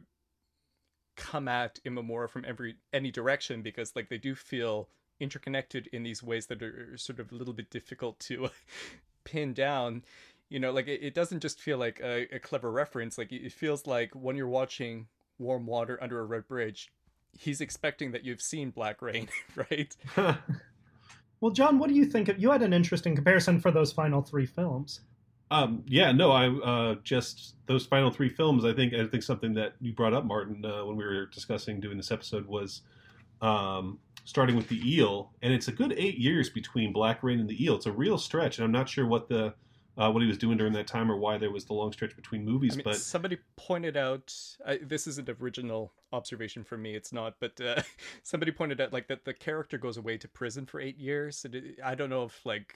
come at Imamura from every any direction, because like they do feel interconnected in these ways that are sort of a little bit difficult to pin down. You know, like it, it doesn't just feel like a, a clever reference. Like it feels like when you're watching Warm Water Under a Red Bridge, he's expecting that you've seen Black Rain, right? Well, John, what do you think of, you had an interesting comparison for those final three films. Um, yeah, no, I uh, just those final three films. I think I think something that you brought up, Martin, uh, when we were discussing doing this episode was um, starting with the Eel, and it's a good eight years between Black Rain and the Eel. It's a real stretch, and I'm not sure what the uh, what he was doing during that time or why there was the long stretch between movies. I mean, but somebody pointed out, I, this isn't an original observation for me, it's not, but uh, somebody pointed out like that the character goes away to prison for eight years. And it, I don't know if like.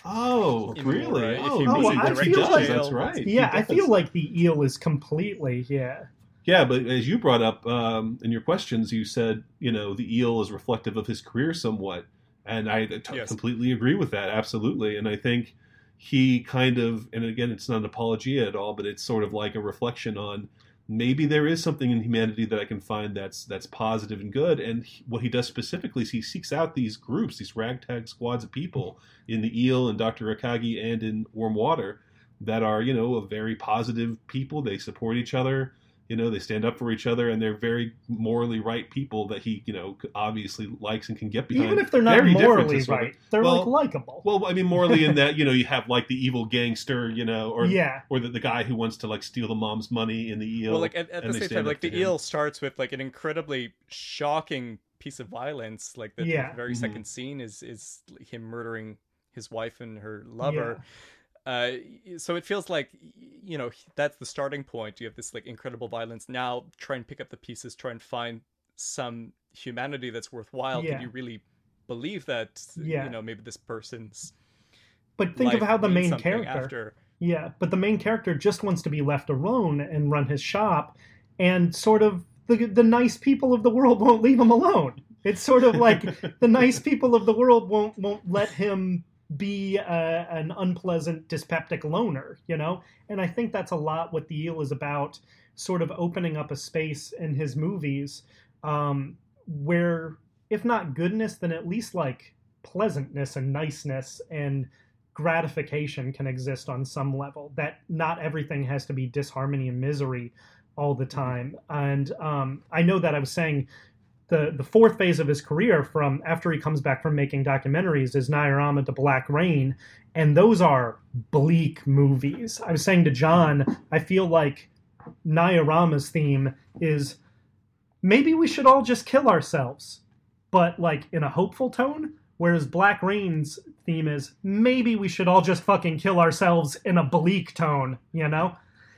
oh, in really? Imamura, if Oh, he no, was he, in he direct does. jail, That's right. Yeah, He I does. feel like the Eel is completely, yeah. Yeah, but as you brought up um, in your questions, you said, you know, the Eel is reflective of his career somewhat. And I t- Yes. completely agree with that, absolutely. And I think he kind of, and again, it's not an apologia at all, but it's sort of like a reflection on maybe there is something in humanity that I can find that's that's positive and good. And he, what he does specifically is he seeks out these groups, these ragtag squads of people in the Eel and Doctor Akagi and in Warm Water that are, you know, a very positive people. They support each other. You know, they stand up for each other, and they're very morally right people that he, you know, obviously likes and can get behind. Even if they're not Very different morally to sort of- right, they're well, like likable. Well, I mean, morally in that, you know, you have like the evil gangster, you know, or Yeah. or the, the guy who wants to like steal the mom's money in the Eel. Well, like at, at and the they same stand time, up like to the him. Eel starts with like an incredibly shocking piece of violence. Like the, Yeah. the very Mhm. second scene is is him murdering his wife and her lover. Uh, so it feels like, you know, that's the starting point. You have this like incredible violence. Now try and pick up the pieces, try and find some humanity that's worthwhile. Yeah. Can you really believe that, Yeah. you know, maybe this person's But think of life how the means main something character, after. yeah, but the main character just wants to be left alone and run his shop, and sort of the the nice people of the world won't leave him alone. It's sort of like the nice people of the world won't won't let him be uh, an unpleasant dyspeptic loner, you know? And I think that's a lot what The Eel is about, sort of opening up a space in his movies um, where if not goodness, then at least like pleasantness and niceness and gratification can exist on some level. That not everything has to be disharmony and misery all the time. And um, I know that I was saying the the fourth phase of his career, from after he comes back from making documentaries, is Nairama to Black Rain, and those are bleak movies. I was saying to John, I feel like Nairama's theme is maybe we should all just kill ourselves, but like in a hopeful tone, whereas Black Rain's theme is maybe we should all just fucking kill ourselves in a bleak tone, you know?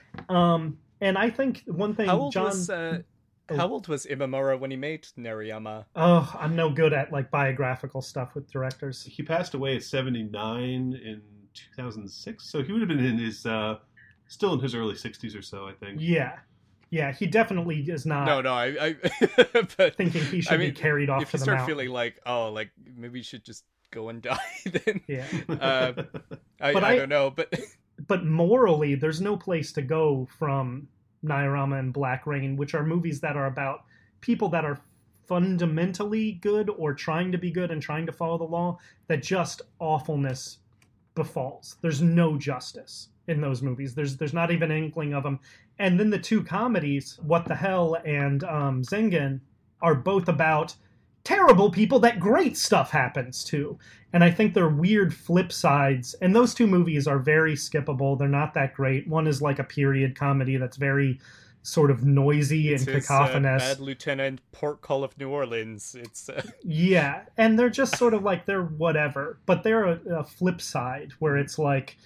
Um, and I think one thing How old John... was, uh, Oh. how old was Imamura when he made Nariyama? Oh, I'm no good at like biographical stuff with directors. He passed away at seventy-nine in two thousand six, so he would have been in his, uh, still in his early sixties or so, I think. Yeah. Yeah, he definitely is not No, no, I... I but, thinking he should I mean, be carried off if to you the start mountain. feeling like, oh, like, maybe you should just go and die, then... Yeah. Uh, I, But I, I- don't know, but... But morally, there's no place to go from Nairama and Black Rain, which are movies that are about people that are fundamentally good or trying to be good and trying to follow the law, that just awfulness befalls. There's no justice in those movies. There's there's not even an inkling of them. And then the two comedies, What the Hell and um, Zengen, are both about terrible people that great stuff happens to. And I think they're weird flip sides. And those two movies are very skippable. They're not that great. One is like a period comedy that's very sort of noisy It's and his, cacophonous. Uh, Bad Lieutenant Port Call of New Orleans. It's uh... Yeah, and they're just sort of like, they're whatever. But they're a, a flip side where it's like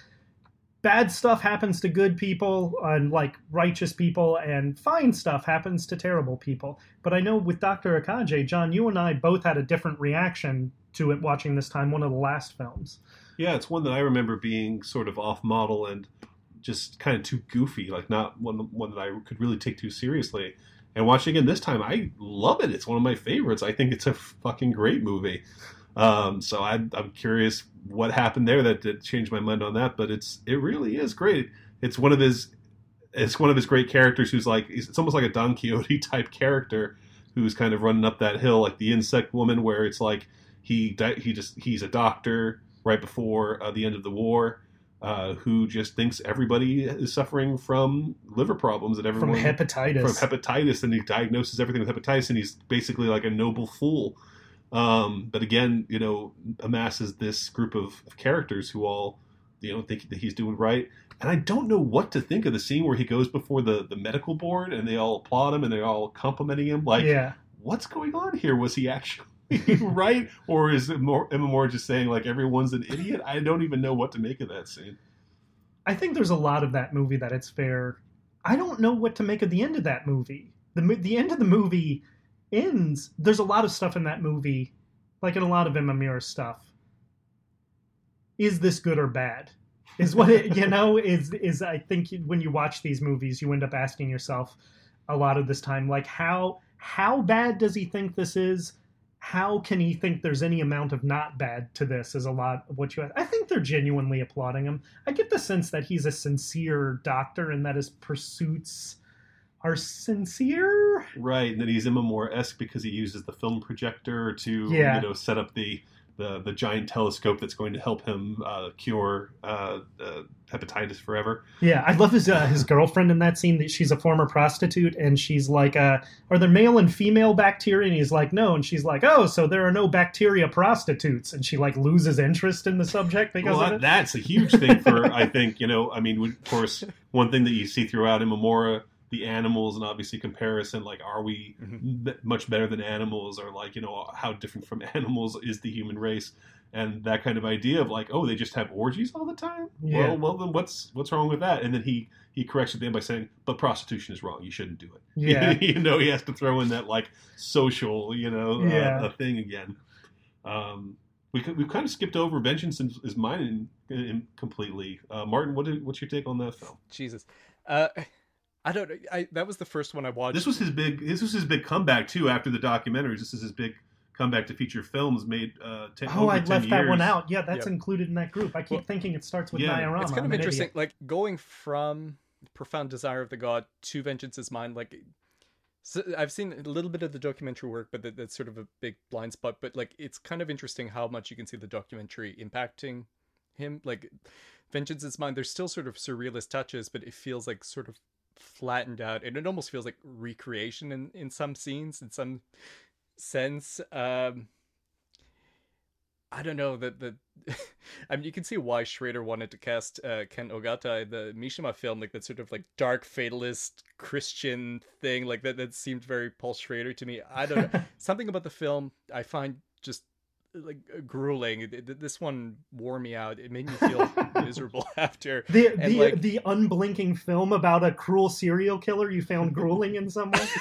bad stuff happens to good people and like righteous people, and fine stuff happens to terrible people. But I know with Doctor Akage, John, you and I both had a different reaction to it watching this time, one of the last films. Yeah, it's one that I remember being sort of off model and just kind of too goofy, like not one one that I could really take too seriously. And watching it this time, I love it. It's one of my favorites. I think it's a fucking great movie. Um, so I, I'm curious what happened there that, that changed my mind on that. But it's it really is great. It's one of his it's one of his great characters who's like it's almost like a Don Quixote type character who's kind of running up that hill, like the insect woman, where it's like he he just he's a doctor right before uh, the end of the war. Uh, who just thinks everybody is suffering from liver problems and everyone From hepatitis. from hepatitis, and he diagnoses everything with hepatitis, and he's basically like a noble fool. Um, but again, you know, amasses this group of, of characters who all, you know, think that he's doing right. And I don't know what to think of the scene where he goes before the, the medical board and they all applaud him and they're all complimenting him. Like, yeah. What's going on here? Was he actually right? Or is it more, Emma Moore just saying like everyone's an idiot? I don't even know what to make of that scene. I think there's a lot of that movie that it's fair. I don't know what to make of the end of that movie. The the end of the movie ends. There's a lot of stuff in that movie, like in a lot of Imamura's stuff. Is this good or bad? Is what it, you know, is, is I think when you watch these movies, you end up asking yourself a lot of this time, like how, how bad does he think this is? How can he think there's any amount of not bad to this is a lot of what you ask. I think they're genuinely applauding him. I get the sense that he's a sincere doctor and that his pursuits are sincere. Right, and that he's Emma Moore-esque because he uses the film projector to, Yeah. you know, set up the, the, the giant telescope that's going to help him uh, cure uh, uh, hepatitis forever. Yeah, I love his uh, his girlfriend in that scene. That she's a former prostitute, and she's like, uh, "Are there male and female bacteria?" And he's like, "No." And she's like, "Oh, so there are no bacteria prostitutes." And she like loses interest in the subject because Well, of that, it. that's a huge thing for, I think, you know, I mean, of course, one thing that you see throughout Emma Moore, the animals, and obviously comparison, like, are we Mhm. b- much better than animals, or like, you know, how different from animals is the human race? And that kind of idea of like, oh, they just have orgies all the time. Yeah. Well, well, then what's what's wrong with that? And then he he corrects at the end by saying, but prostitution is wrong. You shouldn't do it. Yeah. you know, he has to throw in that like social, you know, Yeah. uh, a thing again. Um, we we've kind of skipped over Vengeance is is Mine in, in completely. Uh, Martin, what did, what's your take on that film? Jesus. Uh, I don't know. I, that was the first one I watched. This was his big. This was his big comeback too. After the documentaries, this is his big comeback to feature films made. Uh, ten, Oh, over I ten left that one years. out. Yeah, that's Yep. included in that group. I keep Well, thinking it starts with yeah, Diorama. It's kind I'm of an interesting, idiot. like going from Profound Desire of the God to Vengeance is Mine. Like So I've seen a little bit of the documentary work, but that, that's sort of a big blind spot. But like, it's kind of interesting how much you can see the documentary impacting him. Like, Vengeance is Mine, there's still sort of surrealist touches, but it feels like sort of flattened out, and it almost feels like recreation in, in some scenes, in some sense. Um, I don't know that the. I mean, you can see why Schrader wanted to cast uh, Ken Ogata in the Mishima film, like that sort of like dark fatalist Christian thing, like that. That seemed very Paul Schrader to me. I don't know. Something about the film I find just like grueling. It- it- This one wore me out. It made me feel miserable after. The And, the like- the unblinking film about a cruel serial killer you found grueling in some way.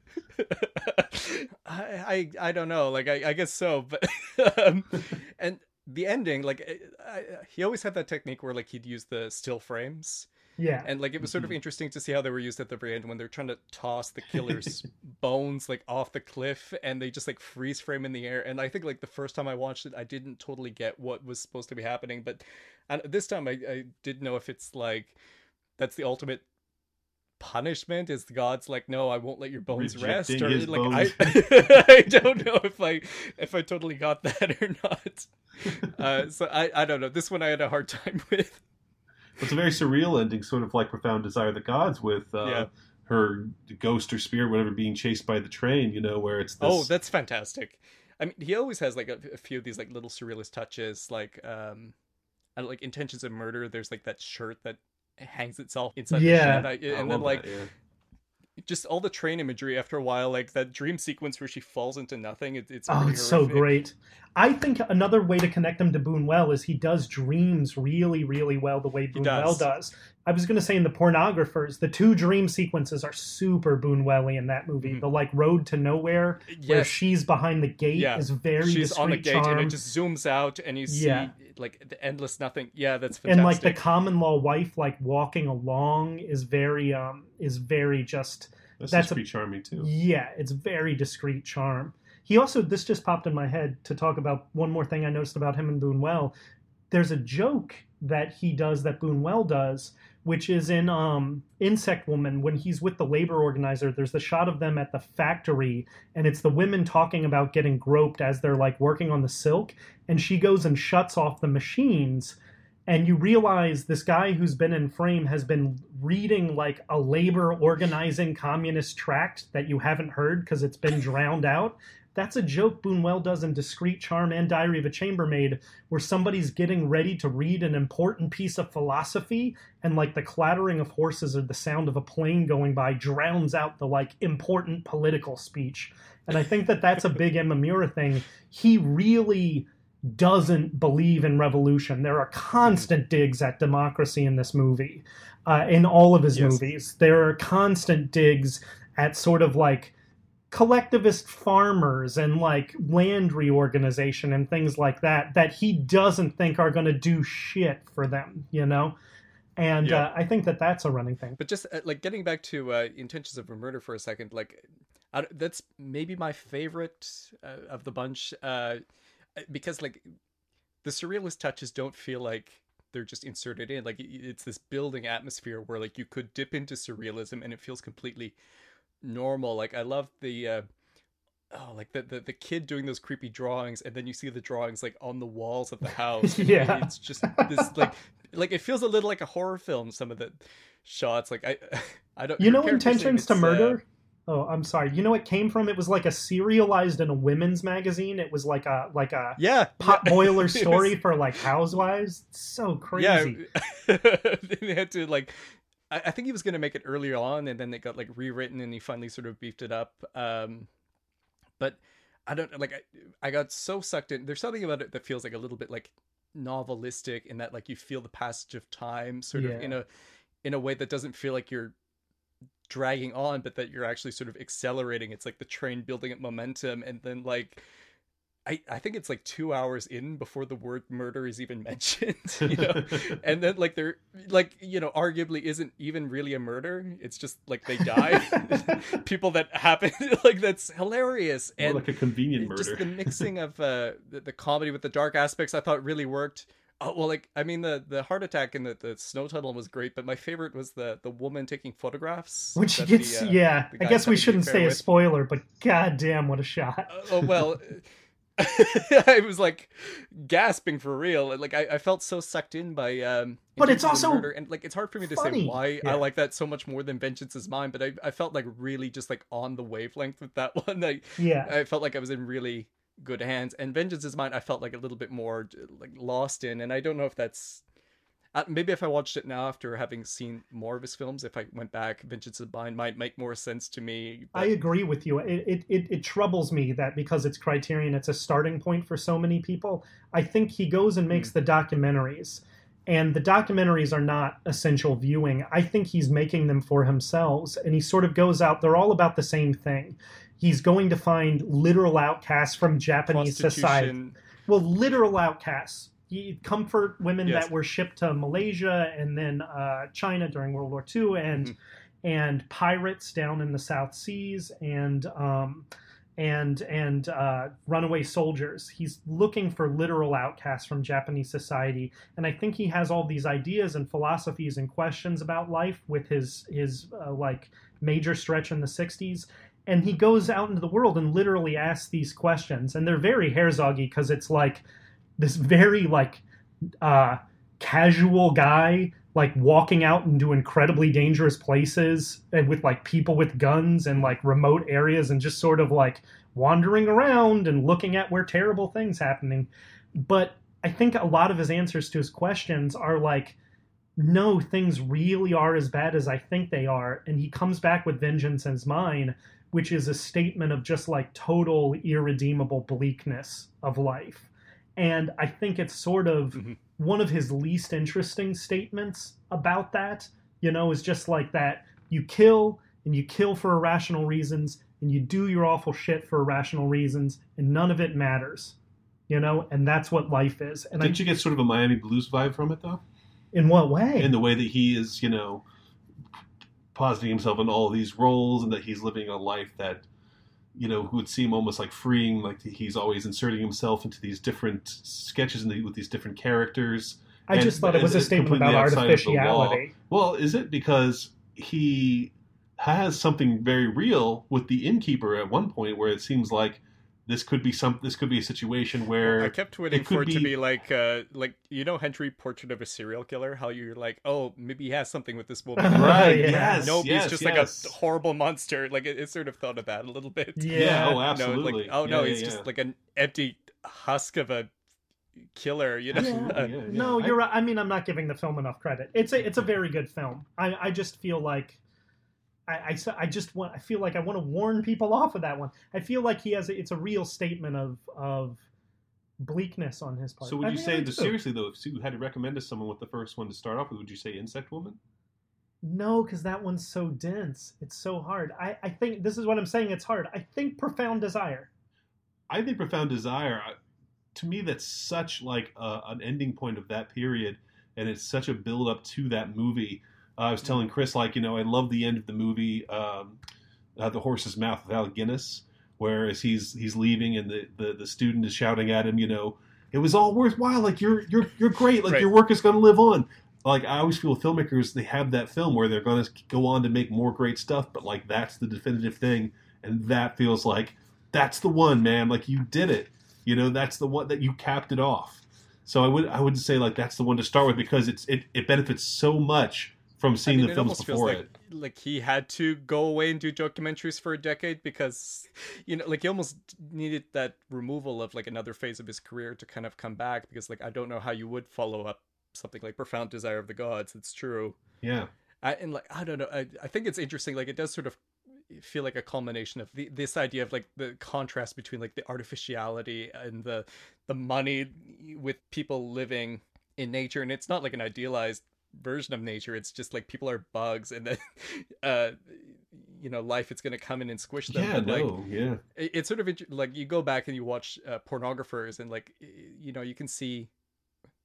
I, I I don't know, like I, I guess so, but um, and the ending, like I, I, he always had that technique where like he'd use the still frames, Yeah. and like it was sort of interesting to see how they were used at the very end when they're trying to toss the killer's bones like off the cliff, and they just like freeze frame in the air. And I think like the first time I watched it, I didn't totally get what was supposed to be happening, but and this time I, I did know if it's like that's the ultimate punishment, is the gods like, no, I won't let your bones rest, Rejecting or his like bones. I I don't know if I if I totally got that or not. Uh, so I I don't know. This one I had a hard time with. It's a very surreal ending, sort of like Profound Desire of the Gods, with uh, Yeah. her ghost or spirit, whatever, being chased by the train. You know, where it's this. Oh, that's fantastic. I mean, he always has like a, a few of these like little surrealist touches, like um, and, like Intentions of Murder. There's like that shirt that hangs itself inside Yeah. the shed, I, I and then love like that, yeah. just all the train imagery after a while, like that dream sequence where she falls into nothing. It, it's Oh, pretty it's so horrific. great. I think another way to connect him to Boonwell is he does dreams really, really well the way Boonwell does. does. I was going to say in The Pornographers, the two dream sequences are super Boonwelly in that movie. Mhm. The like Road to Nowhere, where Yes. she's behind the gate, Yeah. is very She's on the discreet gate charm. and it just zooms out and you see Yeah. like the endless nothing. Yeah, that's And fantastic. like the common law wife, like walking along, is very um is very just That's, that's that's a- pretty charming too. yeah, it's very discreet charm. He also, this just popped in my head to talk about one more thing I noticed about him and Boonwell. There's a joke that he does that Boonwell does, which is in um, Insect Woman, when he's with the labor organizer. There's the shot of them at the factory, and it's the women talking about getting groped as they're like working on the silk, and she goes and shuts off the machines. And you realize this guy who's been in frame has been reading like a labor organizing communist tract that you haven't heard because it's been drowned out. That's a joke Boonwell does in Discreet Charm and Diary of a Chambermaid, where somebody's getting ready to read an important piece of philosophy, and like the clattering of horses or the sound of a plane going by drowns out the like important political speech. And I think that that's a big Imamura thing. He really doesn't believe in revolution. There are constant digs at democracy in this movie, uh, in all of his Yes. movies. There are constant digs at sort of like collectivist farmers and like land reorganization and things like that, that he doesn't think are going to do shit for them, you know? And Yeah. uh, I think that that's a running thing. But just uh, like getting back to uh, Intentions of a Murder for a second, like I, don't- that's maybe my favorite uh, of the bunch, uh, because like the surrealist touches don't feel like they're just inserted in. Like it- it's this building atmosphere where like you could dip into surrealism and it feels completely normal. Like I love the uh, oh, like the, the the kid doing those creepy drawings, and then you see the drawings like on the walls of the house. and Yeah. it's just this like like it feels a little like a horror film. Some of the shots, like I I don't. You her know character's name, Intentions to it's, uh, Murder? Oh, I'm sorry. You know it came from? It was like a serialized in a women's magazine. It was like a like a yeah, pot yeah. boiler It was- story for like housewives. It's so crazy. Yeah, they had to like. I, I think he was going to make it earlier on, and then it got like rewritten, and he finally sort of beefed it up. Um, but I don't like. I, I got so sucked in. There's something about it that feels like a little bit like novelistic, in that like you feel the passage of time, sort Yeah. of in a in a way that doesn't feel like you're dragging on, but that you're actually sort of accelerating. It's like the train building up momentum, and then like. I, I think it's like two hours in before the word murder is even mentioned, you know, and then like they're like, you know, arguably isn't even really a murder. It's just like they die, people that happen, like that's hilarious. More And like a convenient murder. just the mixing of uh, the, the comedy with the dark aspects, I thought really worked. Oh well, like I mean, the the heart attack in the, the snow tunnel was great, but my favorite was the the woman taking photographs. When she that gets, the, uh, yeah, the I guy's guess we having the shouldn't affair say a with. spoiler, but goddamn, what a shot! Uh, oh well, I was like gasping for real. Like I, I felt so sucked in by um. But it's Intentions of also Murder, and like it's hard for me to say funny. why Yeah. I like that so much more than Vengeance is Mine, but I I felt like really just like on the wavelength with that one. I Yeah, I felt like I was in really good hands, and Vengeance is Mine I felt like a little bit more like lost in, and I don't know if that's. Uh, maybe if I watched it now after having seen more of his films, if I went back, Vengeance is Mine might make more sense to me. I But agree with you. It, it it it troubles me that because it's Criterion, it's a starting point for so many people. I think he goes and makes Mm. the documentaries, and the documentaries are not essential viewing. I think he's making them for himself, and he sort of goes out. They're all about the same thing. He's going to find literal outcasts from Japanese society. prostitution. Well, literal outcasts. He comfort women Yes. that were shipped to Malaysia and then uh, China during World War Two, and Mhm. and pirates down in the South Seas, and um, and and uh, runaway soldiers. He's looking for literal outcasts from Japanese society, and I think he has all these ideas and philosophies and questions about life with his his uh, like major stretch in the sixties. And he goes out into the world and literally asks these questions, and they're very Herzoggy because it's like this very like uh, casual guy like walking out into incredibly dangerous places and with like people with guns and like remote areas and just sort of like wandering around and looking at where terrible things happening. But I think a lot of his answers to his questions are like, no, things really are as bad as I think they are. And he comes back with Vengeance is Mine, which is a statement of just like total irredeemable bleakness of life. And I think it's sort of Mhm. one of his least interesting statements about that, you know, is just like that you kill and you kill for irrational reasons and you do your awful shit for irrational reasons and none of it matters, you know, and that's what life is. And Didn't I, you get sort of a Miami Blues vibe from it, though? in what way? In the way that he is, you know, positing himself in all of these roles, and that he's living a life that, you know, would seem almost like freeing, like he's always inserting himself into these different sketches and the, with these different characters. I and- just thought it was a and statement completely about outside of the law. artificiality. Well, is it because he has something very real with the innkeeper at one point where it seems like this could be some this could be a situation where I kept waiting it for could it to be- be like, uh, like you know, Henry Portrait of a Serial Killer. How you're like, oh, maybe he has something with this woman. right? Yeah. Yes, Nope, yes, he's just yes. like a horrible monster. Like it, it sort of thought of that a little bit. Yeah. Yeah, oh, No, absolutely. like, oh no, Yeah, he's yeah, just yeah. like an empty husk of a killer. You know. Yeah. Yeah, yeah. No, I- you're right. I mean, I'm not giving the film enough credit. It's a it's a very good film. I, I just feel like I, I, s- I just want I feel like I want to warn people off of that one. I feel like he has a, it's a real statement of of bleakness on his part. So would I you think say, I the, do. seriously though, if you had to recommend to someone what the first one to start off with, would you say Insect Woman? No, because that one's so dense. It's so hard. I, I think this is what I'm saying. It's hard. I think Profound Desire. I think Profound Desire, I- to me, that's such like a, an ending point of that period, and it's such a build up to that movie. Uh, I was telling Chris, like, you know, I love the end of the movie, um, uh, The Horse's Mouth with Alec Guinness, whereas he's he's leaving and the, the, the student is shouting at him, you know, it was all worthwhile. Like you're you're you're great. Like Right. your work is going to live on. Like I always feel with filmmakers, they have that film where they're going to go on to make more great stuff, but like that's the definitive thing, and that feels like that's the one, man. Like you did it. You know, that's the one that you capped it off. So I would I would say like that's the one to start with because it's it, it benefits so much from I seeing mean, the it films almost feels before like it. like he had to go away and do documentaries for a decade because you know, like he almost needed that removal of like another phase of his career to kind of come back because like I don't know how you would follow up something like Profound Desire of the Gods. It's true. Yeah. I, and like I don't know, I, I think it's interesting. Like it does sort of feel like a culmination of the, this idea of like the contrast between like the artificiality and the the money with people living in nature, and it's not like an idealized version of nature. It's just like people are bugs, and then uh, you know, life it's going to come in and squish them. Yeah, But, like, no, yeah. it- it's sort of int- like you go back and you watch uh, pornographers, and like y- you know you can see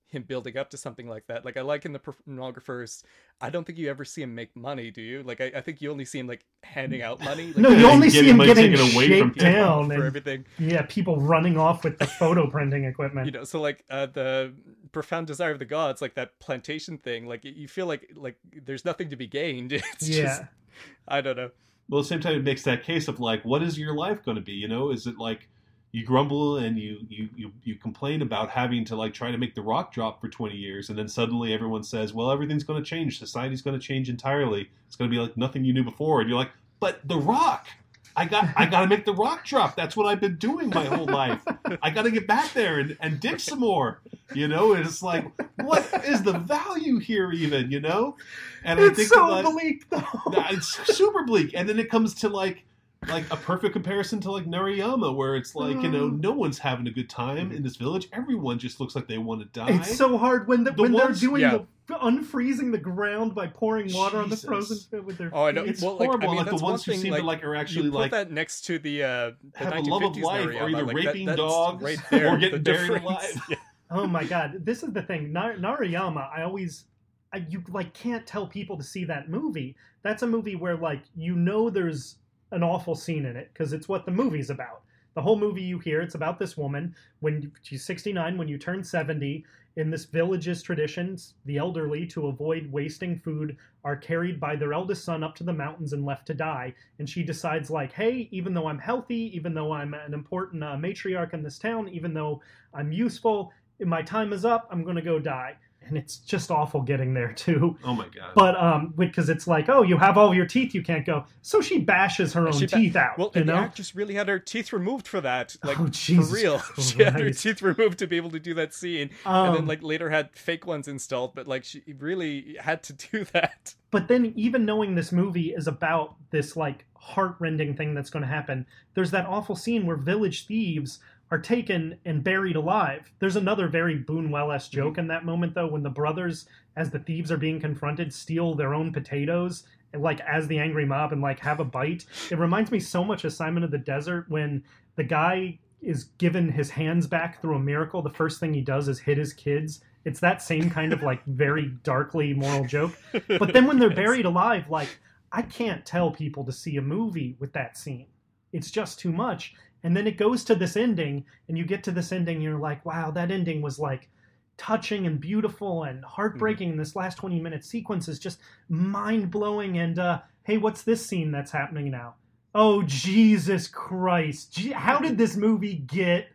him building up to something like that. Like I like in the pornographers, I don't think you ever see him make money, do you? Like I, I think you only see him like handing out money. Like, no, you yeah, only see him getting, like, getting taken away from shaped people down for and everything. yeah, people running off with the photo printing equipment. You know, so like uh, the profound desire of the gods, like that plantation thing, like you feel like like there's nothing to be gained. It's yeah. just, I don't know. Well, at the same time, it makes that case of like, what is your life going to be? You know, is it like you grumble and you, you, you, you complain about having to like try to make the rock drop for twenty years, and then suddenly everyone says, well, everything's going to change. Society's going to change entirely. It's going to be like nothing you knew before. And you're like, but the rock, I got I got to make the rock drop. That's what I've been doing my whole life. I got to get back there and, and dig some more. You know, and it's like, what is the value here even, you know? And It's I think so that, like, bleak, though. it's super bleak. And then it comes to like like a perfect comparison to like Narayama, where it's like, you know, no one's having a good time in this village. Everyone just looks like they want to die. It's so hard when the, The when ones- they're doing yeah. the unfreezing the ground by pouring water on the Jesus. frozen food with their Oh, I know. feet. It's Well, like, horrible. I mean, Like, the that's one ones who thing, seem to, like, are actually, you put like, that next to the uh, the have a love of nineteen fifties life, or Narayama, either like, raping that, that's dogs right there, or getting the buried difference. alive. Yeah. Oh my god, this is the thing. Nar- Narayama, I always, I, you like can't tell people to see that movie. That's a movie where like you know there's an awful scene in it because it's what the movie's about. The whole movie you hear, it's about this woman when she's sixty-nine, when you turn seventy. In this village's traditions, the elderly, to avoid wasting food, are carried by their eldest son up to the mountains and left to die. And she decides, like, hey, even though I'm healthy, even though I'm an important uh, matriarch in this town, even though I'm useful, my time is up, I'm going to go die. And it's just awful getting there, too. Oh my god. But, um, because it's like, oh, you have all your teeth, you can't go. So she bashes her own She ba- teeth out, Well, you and the know? actress really had her teeth removed for that. Like, Oh, for Jesus real. She had her Christ. teeth removed to be able to do that scene. Um, and then, like, later had fake ones installed, but, like, she really had to do that. But then, even knowing this movie is about this like heartrending thing that's going to happen, there's that awful scene where village thieves are taken and buried alive. There's another very Boonwell-esque joke mm-hmm. in that moment, though, when the brothers, as the thieves are being confronted, steal their own potatoes, and, like, as the angry mob, and, like, have a bite. It reminds me so much of Simon of the Desert, when the guy is given his hands back through a miracle. The first thing he does is hit his kids. It's that same kind of, like, very darkly moral joke. But then when they're Yes. buried alive, like, I can't tell people to see a movie with that scene. It's just too much. And then it goes to this ending, and you get to this ending, and you're like, wow, that ending was like touching and beautiful and heartbreaking. Mm-hmm. And this last twenty minute sequence is just mind blowing. And uh, hey, what's this scene that's happening now? Oh, Jesus Christ. Gee, how did this movie get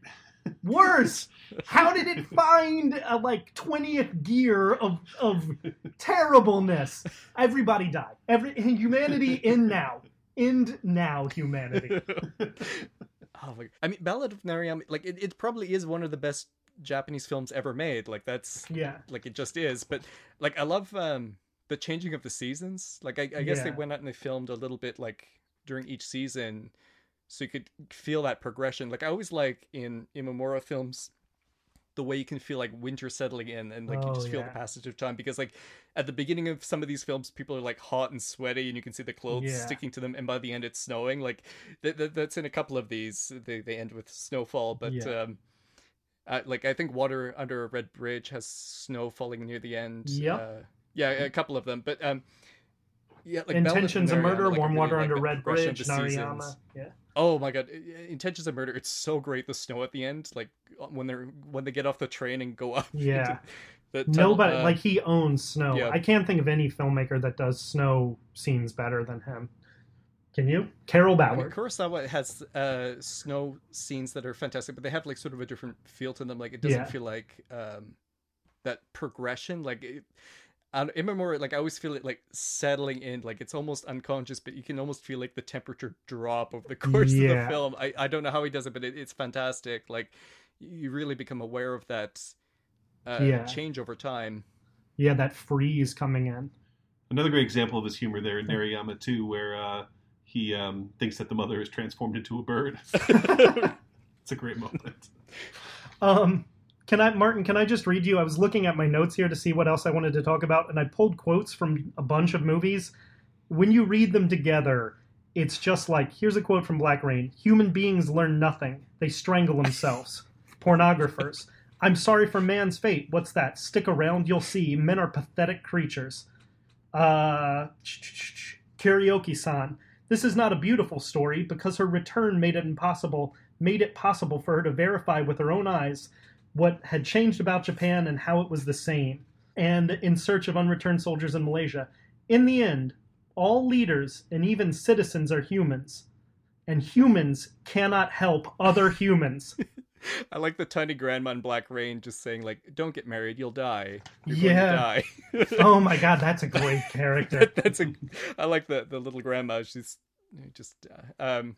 worse? How did it find a like twentieth gear of of terribleness? Everybody died. Every humanity in now. End now, humanity. Oh my! I mean, Ballad of Narayama, like it, it probably is one of the best Japanese films ever made. Like that's yeah, like it just is. But like I love um the changing of the seasons. Like I, I guess Yeah. they went out and they filmed a little bit like during each season, so you could feel that progression. Like I always like in Imamura films, the way you can feel like winter settling in and like you Oh, just feel yeah. the passage of time, because like at the beginning of some of these films people are like hot and sweaty and you can see the clothes Yeah. sticking to them, and by the end it's snowing. Like th- th- that's in a couple of these, they, they end with snowfall, but Yeah. um uh, like I think Water Under a Red Bridge has snow falling near the end. Yep. uh, yeah a couple of them, but um yeah, like Intentions of Ballad Murder, Narayama, like, I Warm really Water like Under the Red progression of Bridge, the Narayama. seasons. Yeah. Oh my god, Intentions of Murder, it's so great, the snow at the end, like when they're when they get off the train and go up. Yeah. into the tunnel. Nobody Uh, like he owns snow. yeah. I can't think of any filmmaker that does snow scenes better than him. Can you? Carol I mean, Ballard. Kurosawa has uh, snow scenes that are fantastic, but they have like sort of a different feel to them. Like it doesn't Yeah. feel like um, that progression. Like it, on Imamura, like I always feel it like settling in. Like it's almost unconscious, but you can almost feel like the temperature drop over the course of the Yeah. film. I, I don't know how he does it, but it, it's fantastic. Like you really become aware of that uh, Yeah. change over time. Yeah, that freeze coming in. Another great example of his humor there in Narayama too, where uh, he um, thinks that the mother is transformed into a bird. It's a great moment. Um, can I, Martin? Can I just read you? I was looking at my notes here to see what else I wanted to talk about, and I pulled quotes from a bunch of movies. When you read them together, it's just like, here's a quote from Black Rain: "Human beings learn nothing; they strangle themselves. Pornographers. I'm sorry for man's fate. What's that? Stick around, you'll see. Men are pathetic creatures. Uh, Karaoke-san. This is not a beautiful story because her return made it impossible, made it possible for her to verify with her own eyes what had changed about Japan and how it was the same. And In Search of Unreturned Soldiers in Malaysia. In the end, all leaders and even citizens are humans, and humans cannot help other humans. I like the tiny grandma in Black Rain just saying, like, don't get married, you'll die. You're yeah. going to die. Oh my god, that's a great character. that, that's a. I like the the little grandma. She's just uh, um,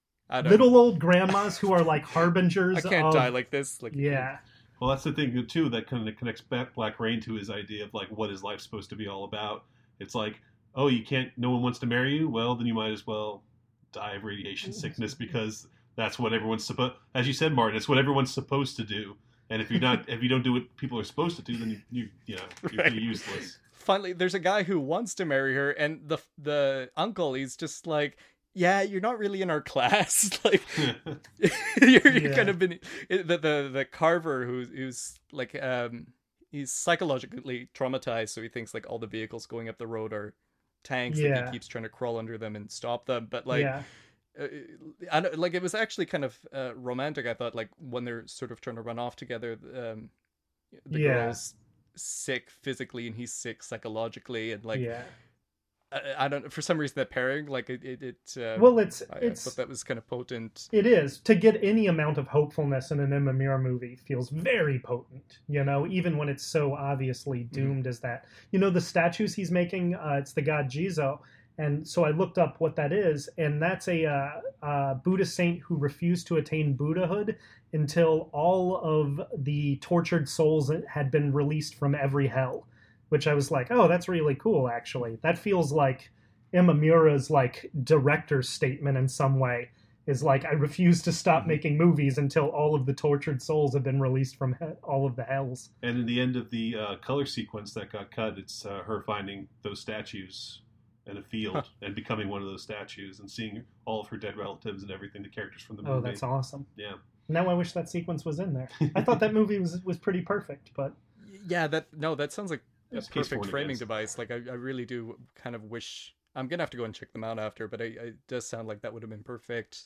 I don't little know. old grandmas who are like harbingers. I can't of, die like this. Like yeah. Well, that's the thing too that kind of connects back Black Rain to his idea of like what is life supposed to be all about. It's like, oh, you can't. No one wants to marry you. Well, then you might as well die of radiation sickness because that's what everyone's supposed. As you said, Martin, it's what everyone's supposed to do. And if you're not, if you don't do what people are supposed to do, then you, you, you know, you're Right. pretty useless. Finally, there's a guy who wants to marry her, and the the uncle, he's just like, yeah, you're not really in our class. Like, you're, you're Yeah. kind of been the the the carver who's who's like um he's psychologically traumatized, so he thinks like all the vehicles going up the road are tanks. Like Yeah. he keeps trying to crawl under them and stop them, but like. yeah. Uh, I don't, like it was actually kind of uh, romantic. I thought, like when they're sort of trying to run off together, um, the Yeah. girl's sick physically and he's sick psychologically, and like yeah. I, I don't for some reason that pairing, like it, it, it uh, Well, it's I, I it's thought that was kind of potent. it is to get any amount of hopefulness in an Imamura movie feels very potent. You know, even when it's so obviously doomed as that. You know, the statues he's making. Uh, it's the god Jizo. And so I looked up what that is, and that's a uh, uh, Buddhist saint who refused to attain Buddhahood until all of the tortured souls had been released from every hell. Which I was like, oh, that's really cool, actually. That feels like Imamura's like director's statement in some way. Is like, I refuse to stop Mhm. making movies until all of the tortured souls have been released from he- all of the hells. And in the end of the uh, color sequence that got cut, it's uh, her finding those statues in a field Huh. and becoming one of those statues and seeing all of her dead relatives and everything, the characters from the movie. Oh, that's awesome. Yeah. Now I wish that sequence was in there. I thought that movie was was pretty perfect, but Yeah, that no, that sounds like a It's case for perfect and framing against. device. Like I, I really do kind of wish. I'm gonna have to go and check them out after, but I, it does sound like that would have been perfect.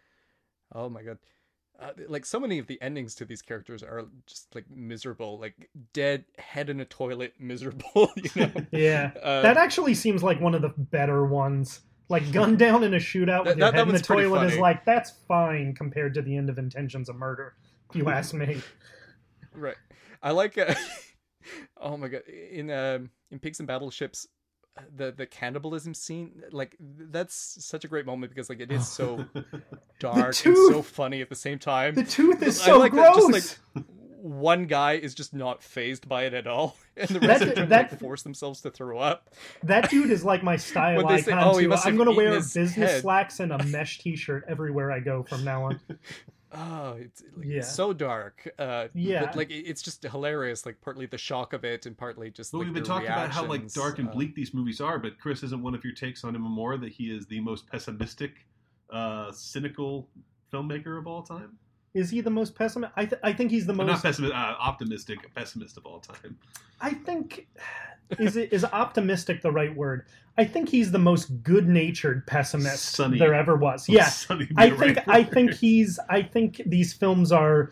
Oh my god. Uh, like so many of the endings to these characters are just like miserable, like dead head in a toilet, miserable. You know, yeah. uh, That actually seems like one of the better ones. Like gunned down in a shootout with That- your that head in the one's pretty toilet is funny. like, that's fine compared to the end of Intentions of Murder, if you ask me. right. I like. Uh, oh my god! In um, in Pigs and Battleships, the the cannibalism scene, like that's such a great moment because like it is so dark and tooth! so funny at the same time. The tooth is I so like that gross! just like one guy is just not phased by it at all, and the That- rest of them that- like force themselves to throw up. That dude is like my style When they icon say, "Oh, he too. must I'm have gonna wear eaten his business head." slacks and a mesh t-shirt everywhere I go from now on. Oh, it's like, Yeah. so dark. Uh, Yeah. but, like it- it's just hilarious. Like partly the shock of it, and partly just Well, like we've been the talking about how like reactions, dark and uh, bleak these movies are, but Chris, isn't one of your takes on Imamura that he is the most pessimistic, uh, cynical filmmaker of all time? Is he the most pessimistic? I, th- I think he's the Uh, most... not pessimist, uh, optimistic, pessimist of all time. I think is it is optimistic the right word? I think he's the most good-natured pessimist Sunny. there ever was. Yeah, Sunny be I the think right I word. think he's I think these films are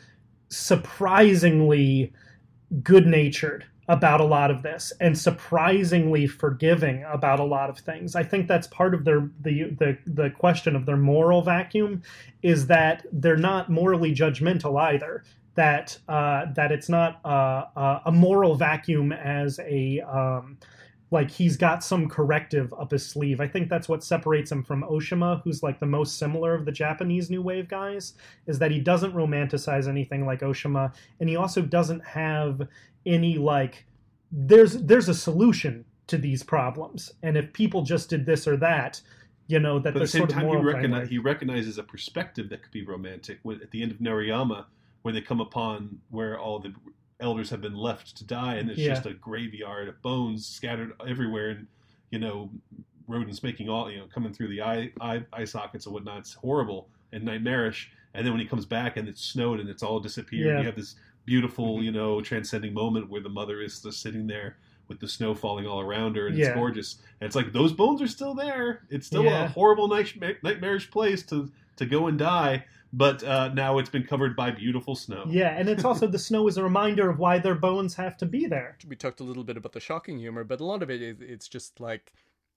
surprisingly good-natured about a lot of this and surprisingly forgiving about a lot of things. I think that's part of their the the the question of their moral vacuum is that they're not morally judgmental either. That uh, that it's not uh, uh, a moral vacuum as a um, like he's got some corrective up his sleeve. I think that's what separates him from Oshima, who's like the most similar of the Japanese New Wave guys, is that he doesn't romanticize anything like Oshima, and he also doesn't have any like there's there's a solution to these problems, and if people just did this or that, you know, that But at the there's same sort of time, he, moral recognize, framework. he recognizes a perspective that could be romantic. When, at the end of Narayama, where they come upon where all the elders have been left to die, and it's Yeah. just a graveyard of bones scattered everywhere, and you know, rodents making all you know coming through the eye eye, eye sockets and whatnot. It's horrible and nightmarish. And then when he comes back and it's snowed and it's all disappeared, Yeah. you have this beautiful, you know, transcending moment where the mother is just sitting there with the snow falling all around her, and Yeah. it's gorgeous. And it's like, those bones are still there. It's still Yeah. a horrible nightmare, nightmarish place to, to go and die, but uh, now it's been covered by beautiful snow. Yeah, and it's also the snow is a reminder of why their bones have to be there. We talked a little bit about the shocking humor, but a lot of it is it's just like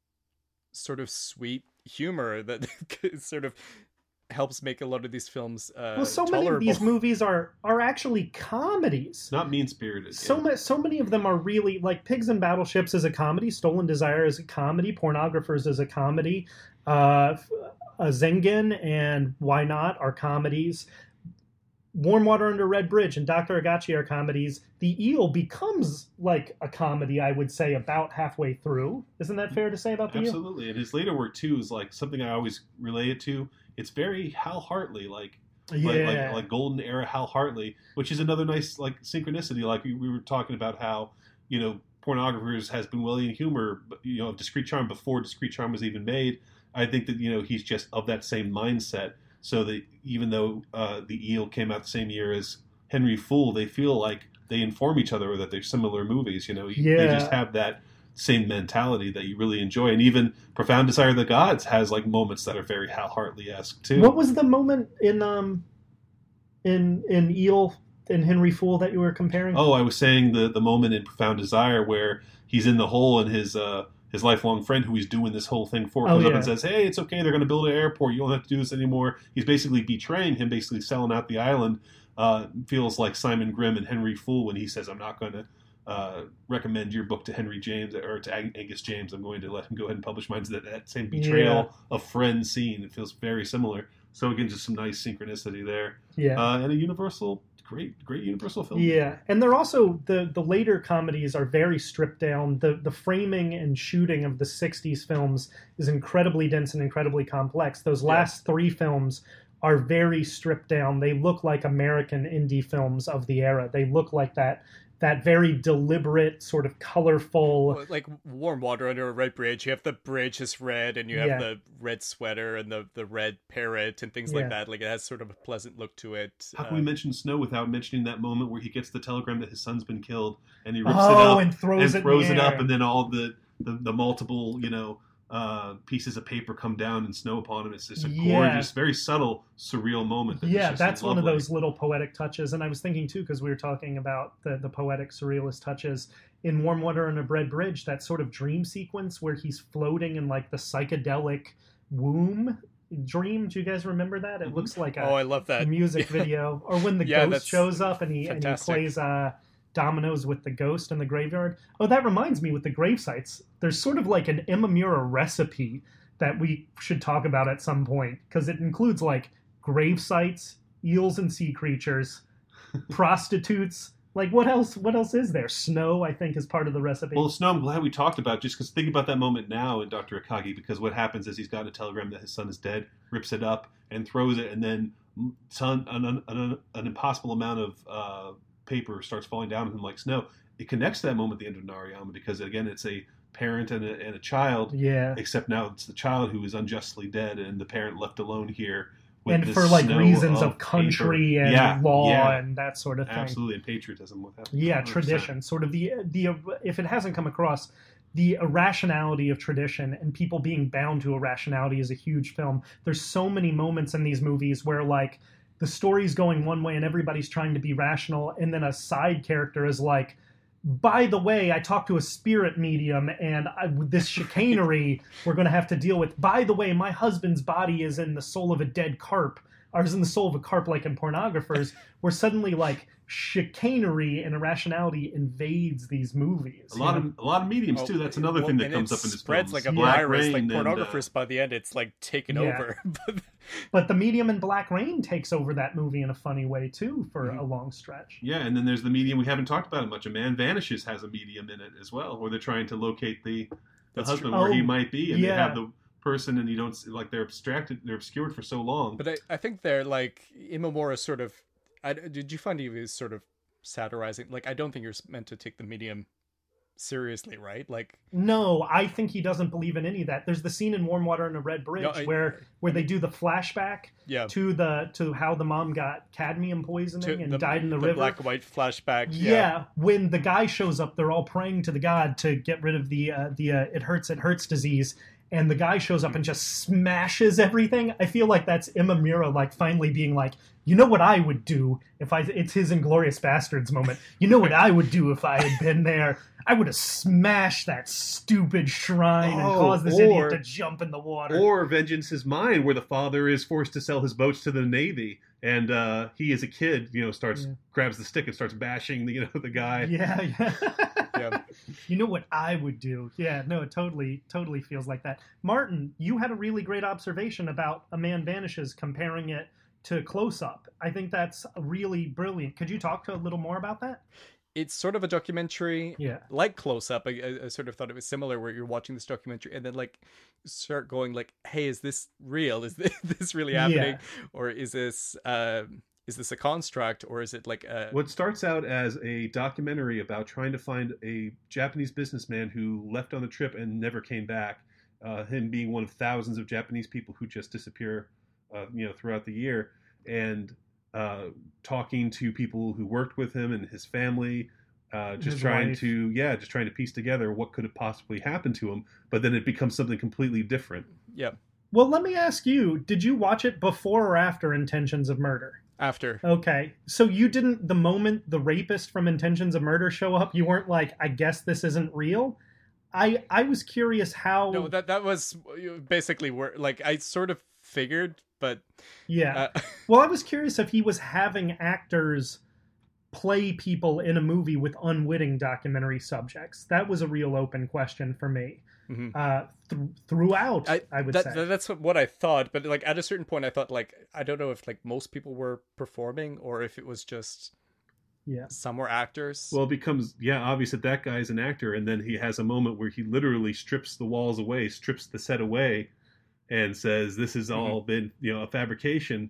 sort of sweet humor that sort of helps make a lot of these films uh, Well, so tolerable. many of these movies are are actually comedies. Not mean-spirited. So yeah. many, so many of them are really like Pigs and Battleships is a comedy, Stolen Desire is a comedy, Pornographers is a comedy, uh, uh, Zengen and Why Not are comedies. Warm Water Under Red Bridge and Doctor Agachi are comedies. The Eel becomes like a comedy, I would say, about halfway through. Isn't that fair to say about The Eel? Absolutely. And his later work, too, is like something I always relate it to. It's very Hal Hartley, like, Yeah. like, like, like golden era Hal Hartley, which is another nice like synchronicity. Like we, we were talking about how, you know, Pornographers has been William Humor, you know, of Discreet Charm before Discreet Charm was even made. I think that, you know, he's just of that same mindset. So that even though uh, The Eel came out the same year as Henry Fool, they feel like they inform each other, or that they're similar movies. You know, Yeah. they just have that same mentality that you really enjoy. And even Profound Desire of the Gods has like moments that are very Hal Hartley-esque too. What was the moment in um in in Eel and Henry Fool that you were comparing? Oh, I was saying the the moment in Profound Desire where he's in the hole and his uh, his lifelong friend who he's doing this whole thing for Oh, comes up yeah. and says, "Hey, it's okay. They're going to build an airport. You don't have to do this anymore." He's basically betraying him, basically selling out the island. Uh, feels like Simon Grimm and Henry Fool when he says, "I'm not going to uh, recommend your book to Henry James or to Ang- Angus James. I'm going to let him go ahead and publish mine." That, that same betrayal of friend scene. It feels very similar. So again, just some nice synchronicity there. Yeah. Uh, and a Universal, great, great Universal film. Yeah, and they're also the the later comedies are very stripped down. The the framing and shooting of the sixties films is incredibly dense and incredibly complex. Those last three films are very stripped down. They look like American indie films of the era. They look like that that very deliberate, sort of colorful. Well, like Warm Water Under a Red Bridge, you have the bridge is red, and you have Yeah. the red sweater and the, the red parrot and things Yeah. like that. Like it has sort of a pleasant look to it. How can Uh, we mention Snow without mentioning that moment where he gets the telegram that his son's been killed and he rips Oh, it up and throws it in throws the it up, air. and then all the, the, the multiple, you know, uh, pieces of paper come down and snow upon him. It's just a Yeah. gorgeous, very subtle, surreal moment. That is Yeah, just that's one of lovely. those little poetic touches. And I was thinking too, because we were talking about the, the poetic surrealist touches in Warm Water and a Red Bridge, that sort of dream sequence where he's floating in like the psychedelic womb dream. Do you guys remember that? It Mhm. looks like a oh, I love that. music video. Or when the Yeah, ghost that's shows up and he, and he fantastic. plays uh, dominoes with the ghost in the graveyard. Oh, that reminds me with the grave sites. There's sort of like an Imamura recipe that we should talk about at some point, because it includes like grave sites, eels and sea creatures, prostitutes. Like what else? What else is there? Snow, I think, is part of the recipe. Well, Snow, I'm glad we talked about, just because think about that moment now in Doctor Akagi, because what happens is he's got a telegram that his son is dead, rips it up and throws it, and then son, an, an, an impossible amount of uh, paper starts falling down on him like snow. It connects to that moment at the end of Narayama, because again, it's a parent and a, and a child, yeah. except now it's the child who is unjustly dead and the parent left alone here. With And this for like snow reasons of of country paper. and Yeah, law yeah. and that sort of thing. Absolutely, and patriotism with that. Yeah, one hundred percent. tradition. Sort of the the if it hasn't come across, the irrationality of tradition and people being bound to irrationality is a huge film. There's so many moments in these movies where like the story's going one way and everybody's trying to be rational, and then a side character is like, by the way, I talked to a spirit medium, and I, this chicanery we're going to have to deal with. By the way, my husband's body is in the soul of a dead carp, or is in the soul of a carp, like in Pornographers, where suddenly like chicanery and irrationality invades these movies. A lot you know? of a lot of mediums Oh, too. That's another well, thing that and comes it up in this spreads films. like a Black virus. Like Rain and, uh, Pornographers, by the end, it's like taken Yeah. over. But the medium in Black Rain takes over that movie in a funny way too for Mhm. a long stretch. Yeah, and then there's the medium we haven't talked about it much. A Man Vanishes has a medium in it as well, where they're trying to locate the, the That's husband true. where he Oh, might be, and yeah. they have the person, and you don't see- like they're abstracted, they're obscured for so long. But I, I think they're like Imamura sort of. I, did you find he was sort of satirizing? Like I don't think you're meant to take the medium seriously, right? Like, No, I think he doesn't believe in any of that. There's the scene in Warm Water and a Red Bridge No, I- where where they do the flashback yeah, to the to how the mom got cadmium poisoning to and the, died in the, the river. black and white flashback. Yeah. Yeah, When the guy shows up, they're all praying to the god to get rid of the uh, the uh, it hurts it hurts disease, and the guy shows up and just smashes everything. I feel like that's Imamura like finally being like, you know what I would do if I it's his Inglorious Bastards moment. You know what I would do if I had been there. I would have smashed that stupid shrine and Oh, caused this or- idiot to jump in the water. Or Vengeance is Mine, where the father is forced to sell his boats to the Navy, and uh, he, as a kid, you know, starts Yeah. grabs the stick and starts bashing, the, you know, the guy. yeah, yeah. yeah. You know what I would do? Yeah, no, it totally, totally feels like that. Martin, you had a really great observation about A Man Vanishes, comparing it to Close Up. I think that's really brilliant. Could you talk to a little more about that? It's sort of a documentary, Yeah. like Close Up. I, I, I sort of thought it was similar, where you're watching this documentary and then like start going like, "Hey, is this real? Is this, this really happening, Yeah. or is this um, is this a construct, or is it like a What starts out as a documentary about trying to find a Japanese businessman who left on the trip and never came back, uh, him being one of thousands of Japanese people who just disappear, uh, you know, throughout the year, and uh, talking to people who worked with him and his family, uh, just His trying wife. to, yeah, just trying to piece together what could have possibly happened to him. But then it becomes something completely different. yeah Well, let me ask you: did you watch it before or after Intentions of Murder? after? Okay, so you didn't. The moment the rapist from Intentions of Murder show up, you weren't like, "I guess this isn't real." I I was curious how. No, that that was basically where like I sort of figured, but yeah. uh, Well, I was curious if he was having actors play people in a movie with unwitting documentary subjects. That was a real open question for me. mhm. Uh, th- throughout, I, I, would that, say. that- that's what I thought, but like at a certain point, I thought like I don't know if like most people were performing or if it was just yeah. some were actors. Well, it becomes, yeah, obvious that that guy is an actor, and then he has a moment where he literally strips the walls away, strips the set away, and says, "This has all been, you know, a fabrication."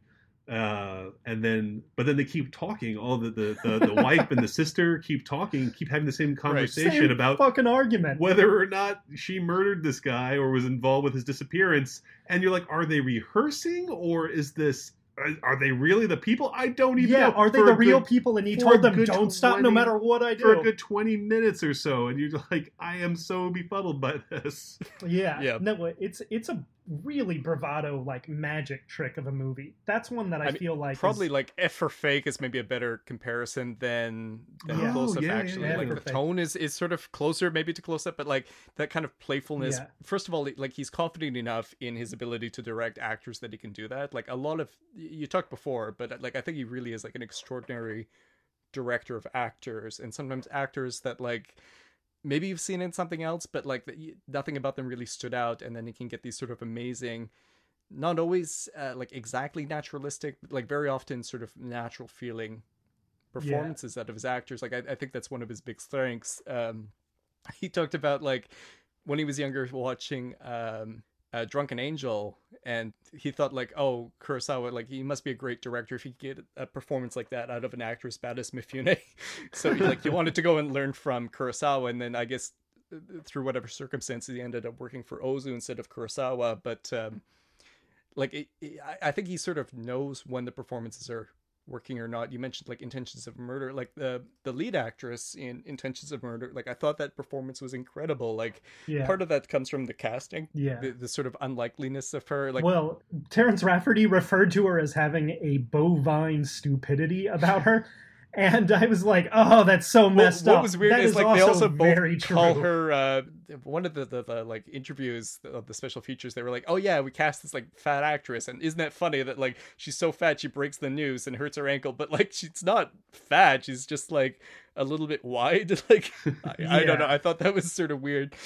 Uh, and then, but then they keep talking. All the the, the, the wife and the sister keep talking, keep having the same conversation Same about fucking argument. whether or not she murdered this guy or was involved with his disappearance. And you're like, are they rehearsing, or is this? Are, are they really the people? I don't even Yeah, know. are they For the a real good- people? And he for told a them, good "Don't stop, no twenty matter what I for a do." good twenty minutes or so, and you're like, I am so befuddled by this. Yeah, Yeah. no, it's it's a really bravado like magic trick of a movie. That's one that I, I mean, feel like Probably is, like F for Fake is maybe a better comparison than, than Yeah. Close Oh, Up. yeah, yeah, actually, yeah. like F for the Fake. tone is is sort of closer maybe to Close Up, but like that kind of playfulness. Yeah. First of all, like he's confident enough in his ability to direct actors that he can do that. Like a lot of you talked before, but like I think he really is like an extraordinary director of actors, and sometimes actors that like maybe you've seen in something else, but like the, nothing about them really stood out, and then he can get these sort of amazing, not always uh, like exactly naturalistic, but like very often sort of natural feeling performances out of his actors. Like I, I think that's one of his big strengths. Um, he talked about like when he was younger watching um, uh, Drunken Angel, and he thought like, oh, Kurosawa, like he must be a great director if he could get a performance like that out of an actor as bad as Mifune. So like he wanted to go and learn from Kurosawa, and then I guess through whatever circumstances he ended up working for Ozu instead of Kurosawa. But um, like it, it, I I think he sort of knows when the performances are working or not. You mentioned like Intentions of Murder, like the the lead actress in Intentions of Murder, like I thought that performance was incredible. Like yeah. part of that comes from the casting, Yeah. the, the sort of unlikeliness of her. Like Well, Terrence Rafferty referred to her as having a bovine stupidity about her. And I was like, oh, that's so messed what up. was weird That is like they also both very call true. her uh one of the, the, the like interviews of the special features, they were like, oh yeah, we cast this like fat actress, and isn't that funny that like she's so fat she breaks the news and hurts her ankle, but like she's not fat, she's just like a little bit wide. Like I, I don't know, Yeah. I thought that was sort of weird.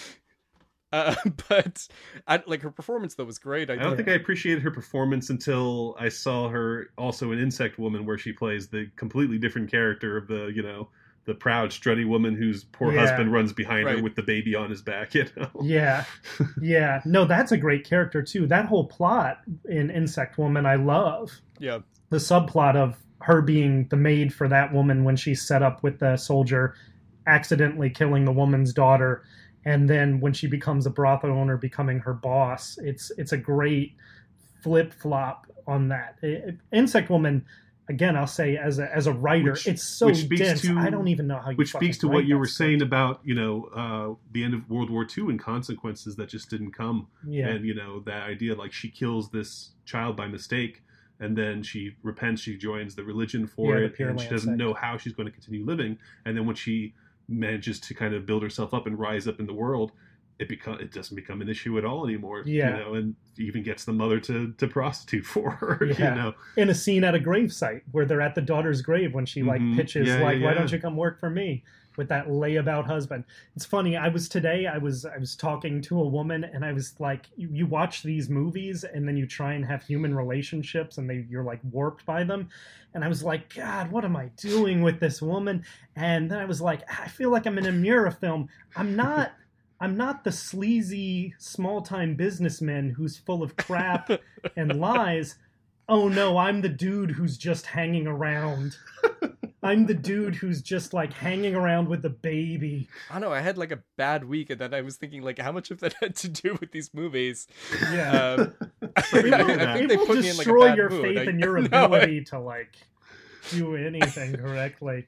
Uh, but I like her performance though was great. I, I don't thought. think I appreciated her performance until I saw her also in Insect Woman, where she plays the completely different character of the, you know, the proud, strutty woman whose poor Yeah. husband runs behind her Right. with the baby on his back, you know? Yeah. Yeah. No, that's a great character, too. That whole plot in Insect Woman, I love. Yeah, The subplot of her being the maid for that woman when she's set up with the soldier accidentally killing the woman's daughter, and then when she becomes a brothel owner, becoming her boss. It's it's a great flip flop on that. It, Insect Woman, again, I'll say as a as a writer, which, it's so which speaks dense. to, I don't even know how you. Which speaks to write what you that were script. saying about, you know, uh, the end of World War Two and consequences that just didn't come. Yeah. And, you know, that idea, like, she kills this child by mistake, and then she repents, she joins the religion for Yeah, the it, Pure and she Land doesn't sect. know how she's going to continue living. And then when she manages to kind of build herself up and rise up in the world, it become it doesn't become an issue at all anymore. Yeah. You know, and even gets the mother to, to prostitute for her. Yeah. You know. In a scene at a gravesite where they're at the daughter's grave when she like Mhm. pitches Yeah, like, yeah, why yeah. don't you come work for me, with that layabout husband. It's funny, I was today I was I was talking to a woman, and I was like, you, you watch these movies and then you try and have human relationships and they you're like warped by them, and I was like, God, what am I doing with this woman? And then I was like, I feel like I'm in a Mura film. I'm not I'm not the sleazy small-time businessman who's full of crap and lies. Oh no, I'm the dude who's just hanging around. I'm the dude who's just like hanging around with the baby. I don't know, I had like a bad week, and then I was thinking like how much of that had to do with these movies. Yeah. Um, Sorry to I, hear I that. think It they will put me in like a destroy bad your mood. faith I- in your No, I- ability to like do anything correctly.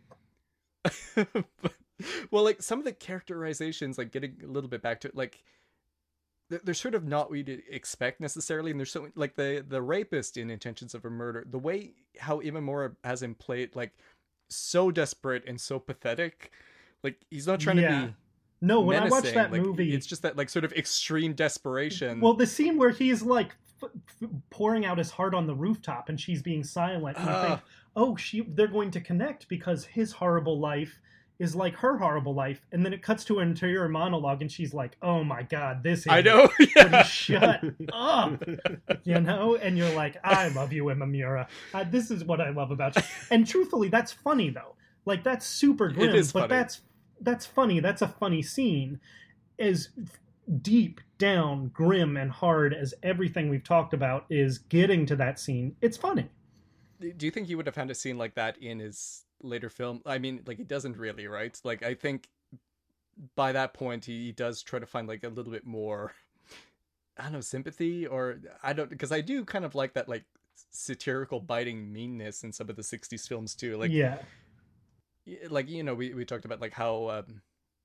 Well, like some of the characterizations, like getting a little bit back to it, like they're, they're sort of not what you'd expect necessarily, and there's so like the the rapist in Intentions of a Murder, the way how Imamura has him played, like so desperate and so pathetic. Like he's not trying Yeah. to be No, when I watched menacing, that like, movie, it's just that like sort of extreme desperation. well, the scene where he's like f- f- pouring out his heart on the rooftop and she's being silent, and you Ah. think, oh, she they're going to connect because his horrible life is like her horrible life, and then it cuts to an interior monologue, and she's like, "Oh my God, this is I know. Would Yeah. you shut up?" You know, and you're like, "I love you, Imamura. Uh, this is what I love about you." And truthfully, that's funny though. Like that's super It grim, is but funny. that's that's funny. That's a funny scene. As deep down, grim, and hard as everything we've talked about is getting to that scene, it's funny. Do you think he would have found a scene like that in his later film? I mean, like he doesn't really, right? Like I think by that point he, he does try to find like a little bit more, I don't know, sympathy, or I don't, because I do kind of like that like satirical biting meanness in some of the sixties films too. Like Yeah. y- like you know we, we talked about like how um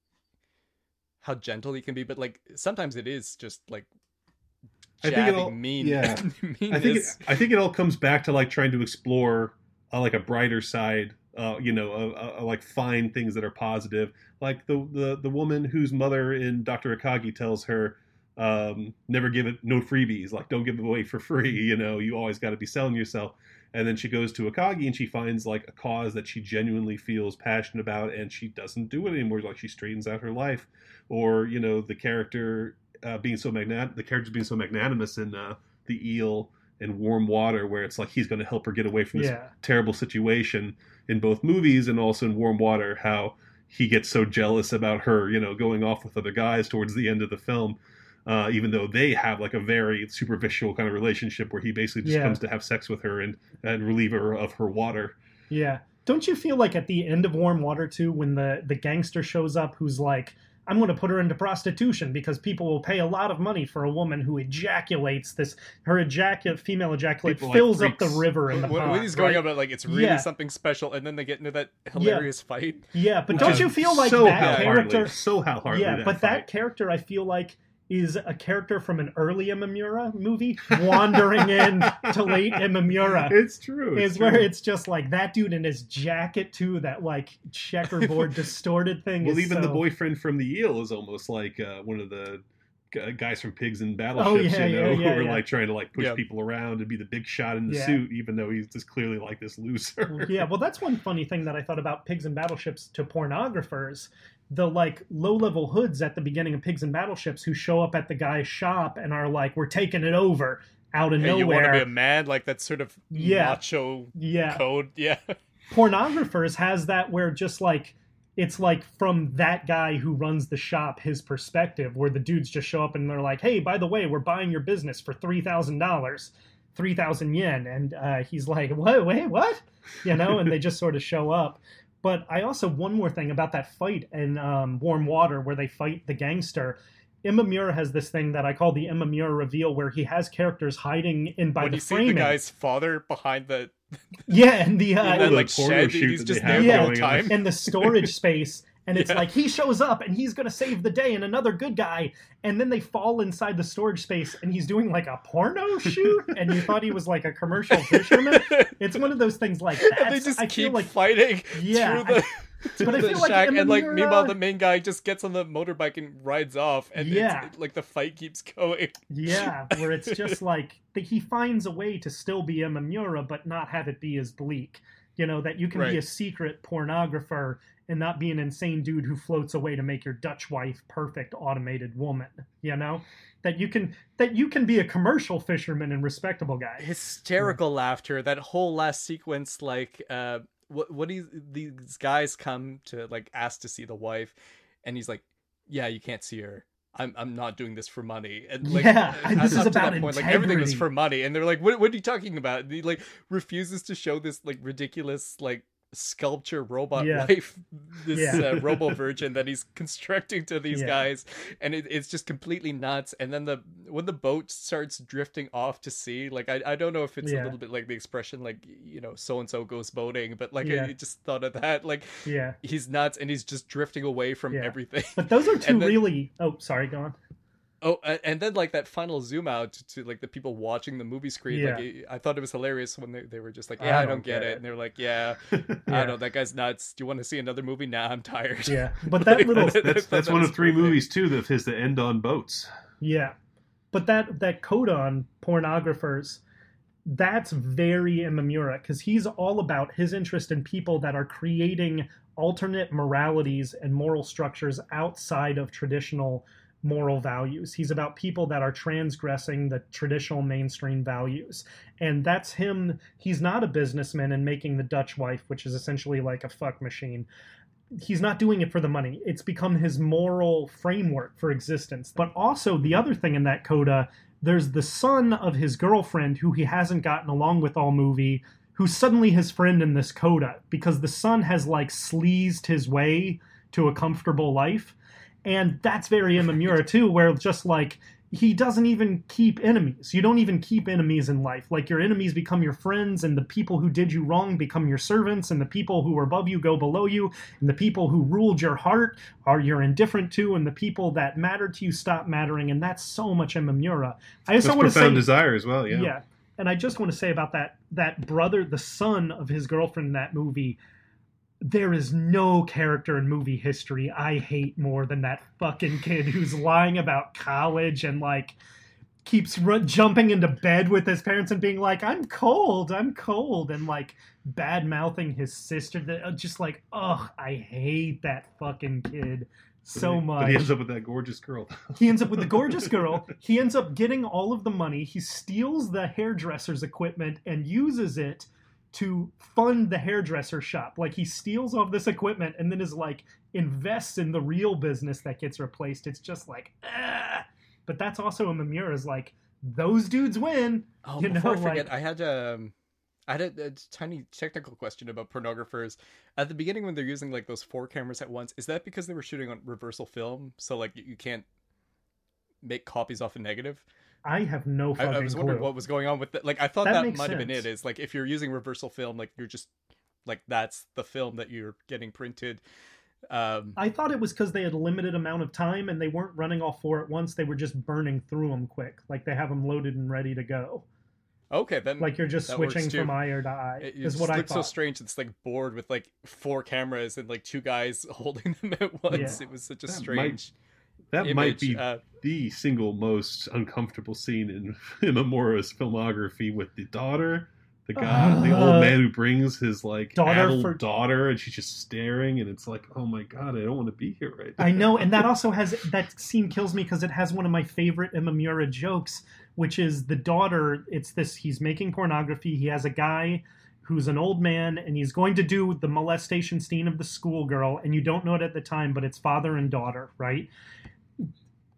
how gentle he can be, but like sometimes it is just like I think it jabbing all- mean yeah. meanness. I think it, I think it all comes back to like trying to explore uh, like a brighter side, uh, you know, uh, uh, like find things that are positive. Like the the the woman whose mother in Doctor Akagi tells her, um, never give it no freebies, like don't give it away for free. You know, you always got to be selling yourself. And then she goes to Akagi and she finds like a cause that she genuinely feels passionate about, and she doesn't do it anymore. Like she straightens out her life, or you know, the character. Uh, being so magnat, the characters being so magnanimous in uh, the eel and Warm Water, where it's like he's going to help her get away from this Yeah. terrible situation in both movies, and also in Warm Water, how he gets so jealous about her, you know, going off with other guys towards the end of the film, uh, even though they have like a very superficial kind of relationship where he basically just Yeah. comes to have sex with her and, and relieve her of her water. Yeah. Don't you feel like at the end of Warm Water too, when the, the gangster shows up who's like, I'm going to put her into prostitution because people will pay a lot of money for a woman who ejaculates this, her ejaculate, female ejaculate People like fills up the freaks. river in the When, pond. when he's going right? on about like it's really Yeah. something special, and then they get into that hilarious fight. Yeah, but Which don't is you feel like so that Hal character... Hartley, so Hal Hartley. yeah, that but fight. that character I feel like is a character from an early Imamura movie wandering in to late Imamura. It's true. It's Is true. where it's just like that dude in his jacket too, that like checkerboard distorted thing. Well, is even so... the boyfriend from the eel is almost like uh, one of the g- guys from Pigs and Battleships, Oh, yeah, you know, yeah, yeah, who are yeah. like trying to like push Yeah. people around and be the big shot in the Yeah. suit, even though he's just clearly like this loser. Yeah, well, that's one funny thing that I thought about Pigs and Battleships to pornographers. The like low-level hoods at the beginning of Pigs and Battleships who show up at the guy's shop and are like, "We're taking it over," out of Hey, you want to nowhere. be a man, like that sort of Yeah. macho Yeah, code. Yeah. pornographers has that where just like it's like from that guy who runs the shop, his perspective, where the dudes just show up and they're like, "Hey, by the way, we're buying your business for three thousand dollars, three thousand yen," and uh, he's like, "What? Wait, what?" You know, and they just sort of show up. But I also, one more thing about that fight in um, Warm Water where they fight the gangster. Imamura has this thing that I call the Imamura reveal, where he has characters hiding in by when the you see framing. the guy's father behind the yeah, and the uh, in that, the like porno shed, shoot he's that just they have there the whole going on. time. in the storage space, and it's Yeah. like he shows up and he's gonna save the day, and another good guy, and then they fall inside the storage space, and he's doing like a porno shoot, and you thought he was like a commercial fisherman. It's one of those things like that. And they just I keep feel like fighting Yeah, through the, through but I the feel like shack, and like Imamura- meanwhile the main guy just gets on the motorbike and rides off, and Yeah. it's, like the fight keeps going. yeah, where it's just like that he finds a way to still be Imamura, but not have it be as bleak. You know, that you can be Right. a secret pornographer and not be an insane dude who floats away to make your Dutch wife perfect automated woman. You know, that you can that you can be a commercial fisherman and respectable guy. Hysterical laughter. That whole last sequence, like uh, what what these these guys come to like ask to see the wife, and he's like, "Yeah, you can't see her. I'm I'm not doing this for money." And like, Yeah, uh, and this up is to about that point, like everything was integrity. for money, and they're like, "What what are you talking about?" And he like refuses to show this like ridiculous like sculpture robot Yeah. wife, this Yeah. uh, robo virgin that he's constructing to these Yeah. guys, and it, it's just completely nuts. And then the when the boat starts drifting off to sea, like I, I don't know if it's Yeah. a little bit like the expression like, you know, so and so goes boating, but like Yeah. I just thought of that, like Yeah, he's nuts and he's just drifting away from Yeah. everything. but those are two And then- really. Oh, sorry, go on. Oh, a- and then like that final zoom out to, to like the people watching the movie screen. Yeah. Like it- I thought it was hilarious when they, they were just like, I "Yeah, I, don't don't get, get it. it. and they're like, "Yeah, I Yeah. don't know, that guy's nuts. Do you want to see another movie? Nah, I'm tired." Yeah, but that little That's, that's, that's one of three movies too of his that end on boats. Yeah, but that that code on pornographers, that's very Imamura because he's all about his interest in people that are creating alternate moralities and moral structures outside of traditional moral values. He's about people that are transgressing the traditional mainstream values. And that's him. He's not a businessman and making the Dutch wife, which is essentially like a fuck machine. He's not doing it for the money. It's become his moral framework for existence. But also the other thing in that coda, there's the son of his girlfriend who he hasn't gotten along with all movie, who's suddenly his friend in this coda because the son has like sleazed his way to a comfortable life. And that's very Imamura too, where just like he doesn't even keep enemies. You don't even keep enemies in life. Like your enemies become your friends, and the people who did you wrong become your servants, and the people who were above you go below you, and the people who ruled your heart are you're indifferent to, and the people that mattered to you stop mattering. And that's so much Imamura. I just That's want to say, profound desire as well. Yeah. yeah. And I just want to say about that that brother, the son of his girlfriend in that movie. There is no character in movie history I hate more than that fucking kid who's lying about college and like keeps run, jumping into bed with his parents and being like, "I'm cold, I'm cold," and like bad mouthing his sister. That just like, ugh, I hate that fucking kid so But he- much. But he ends up with that gorgeous girl. He ends up with the gorgeous girl. He ends up getting all of the money. He steals the hairdresser's equipment and uses it to fund the hairdresser shop. Like he steals all this equipment and then is like invests in the real business that gets replaced. It's just like, ah. But that's also Imamura is like, those dudes win. Oh, You before know, I forget, like- I had um, I had a, a tiny technical question about pornographers. At the beginning, when they're using like those four cameras at once, is that because they were shooting on reversal film, so like you, you can't make copies off a negative? I have no I, fucking I was wondering clue. what was going on with that. Like, I thought That that, makes might have been sense. it. Is like if you're using reversal film, like you're just like that's the film that you're getting printed. Um, I thought it was because they had a limited amount of time and they weren't running all four at once. They were just burning through them quick. Like they have them loaded and ready to go. okay, then Like you're just that works switching too. from eye to eye. It, it is just what I looked thought. so strange. It's like board with like four cameras and like two guys holding them at once. Yeah. It was such a That strange. That image. might be uh, the single most uncomfortable scene in Imamura's filmography with the daughter, the guy, the Uh, old man who brings his like daughter addled for- daughter, and she's just staring, and it's like, oh my god, I don't want to be here right now. I know, and that also has that scene kills me because it has one of my favorite Imamura jokes, which is the daughter. It's this: he's making pornography. He has a guy who's an old man, and he's going to do the molestation scene of the schoolgirl, and you don't know it at the time, but it's father and daughter, right?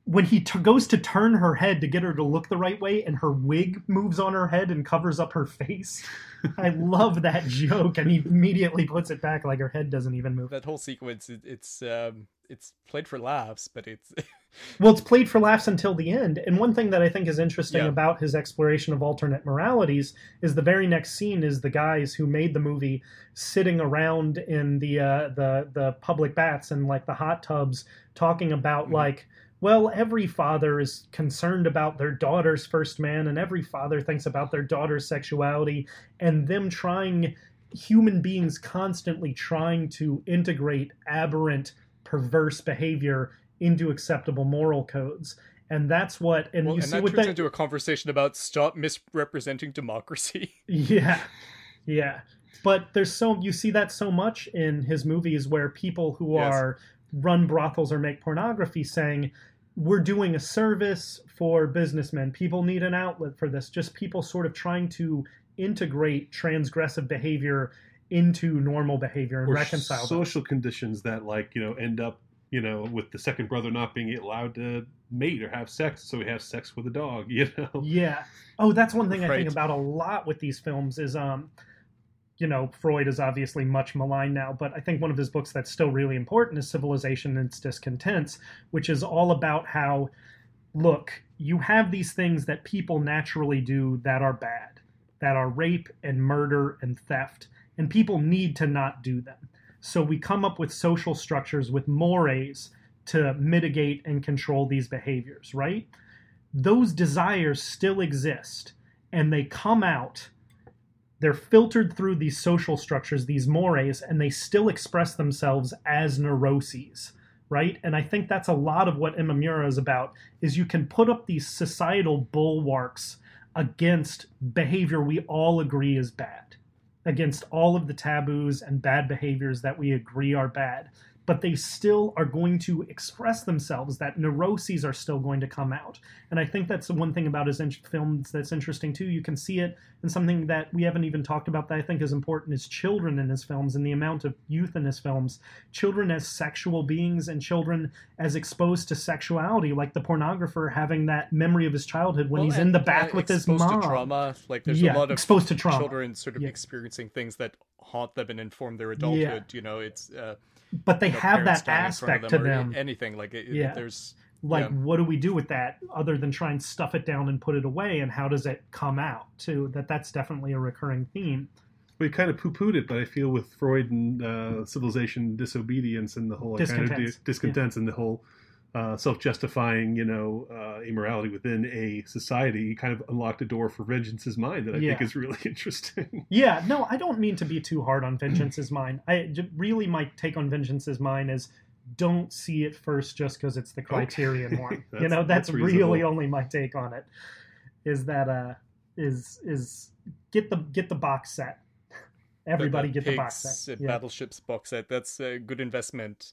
when he t- goes to turn her head to get her to look the right way and her wig moves on her head and covers up her face. I love that joke, and he immediately puts it back like her head doesn't even move. That whole sequence, it, it's um, it's played for laughs, but it's well, it's played for laughs until the end. And one thing that I think is interesting yeah. about his exploration of alternate moralities is the very next scene is the guys who made the movie sitting around in the uh, the the public baths and like the hot tubs talking about mm-hmm. like, well, every father is concerned about their daughter's first man, and every father thinks about their daughter's sexuality, and them trying, human beings constantly trying to integrate aberrant, perverse behavior into acceptable moral codes. And that's what, and well, you and see that what turns that into a conversation about stop misrepresenting democracy. Yeah, yeah. But there's so, you see that so much in his movies where people who yes. are run brothels or make pornography saying, we're doing a service for businessmen. People need an outlet for this. Just people sort of trying to integrate transgressive behavior into normal behavior and or reconcile social them. conditions that, like, you know, end up, you know, with the second brother not being allowed to mate or have sex, so he has sex with a dog, you know? Yeah. Oh, that's one thing right. I think about a lot with these films is, um, you know, Freud is obviously much maligned now, but I think one of his books that's still really important is Civilization and Its Discontents, which is all about how, look, you have these things that people naturally do that are bad, that are rape and murder and theft, and people need to not do them. So we come up with social structures with mores to mitigate and control these behaviors, right? Those desires still exist, and they come out. They're filtered through these social structures, these mores, and they still express themselves as neuroses, right? And I think that's a lot of what Imamura is about, is you can put up these societal bulwarks against behavior we all agree is bad, against all of the taboos and bad behaviors that we agree are bad. But they still are going to express themselves, that neuroses are still going to come out. And I think that's the one thing about his in- films that's interesting too. You can see it in something that we haven't even talked about that I think is important, is children in his films and the amount of youth in his films. Children as sexual beings and children as exposed to sexuality, like the pornographer having that memory of his childhood when well, he's in the and, bath uh, with his mom. Exposed to trauma. Like there's yeah, a lot of exposed to trauma. children sort of yeah. experiencing things that haunt them and inform their adulthood. Yeah. You know, it's... Uh, but they you know, have that them aspect them to them. Anything like it, yeah. There's like, yeah. what do we do with that other than try and stuff it down and put it away? And how does it come out too? That that's definitely a recurring theme. We kind of poo-pooed it, but I feel with Freud and uh, Civilization, Disobedience, and the whole kind of di- discontents yeah. and the whole uh, self-justifying, you know, uh, immorality within a society, kind of unlocked a door for Vengeance's Mind that I yeah. think is really interesting. Yeah, no, I don't mean to be too hard on Vengeance's Mind. I really, my take on Vengeance's Mind is don't see it first just because it's the Criterion okay. one. you know, that's, that's really only my take on it. Is that uh, is is get the get the box set. Everybody the, the get the box set. Yeah. Battleships box set. That's a good investment.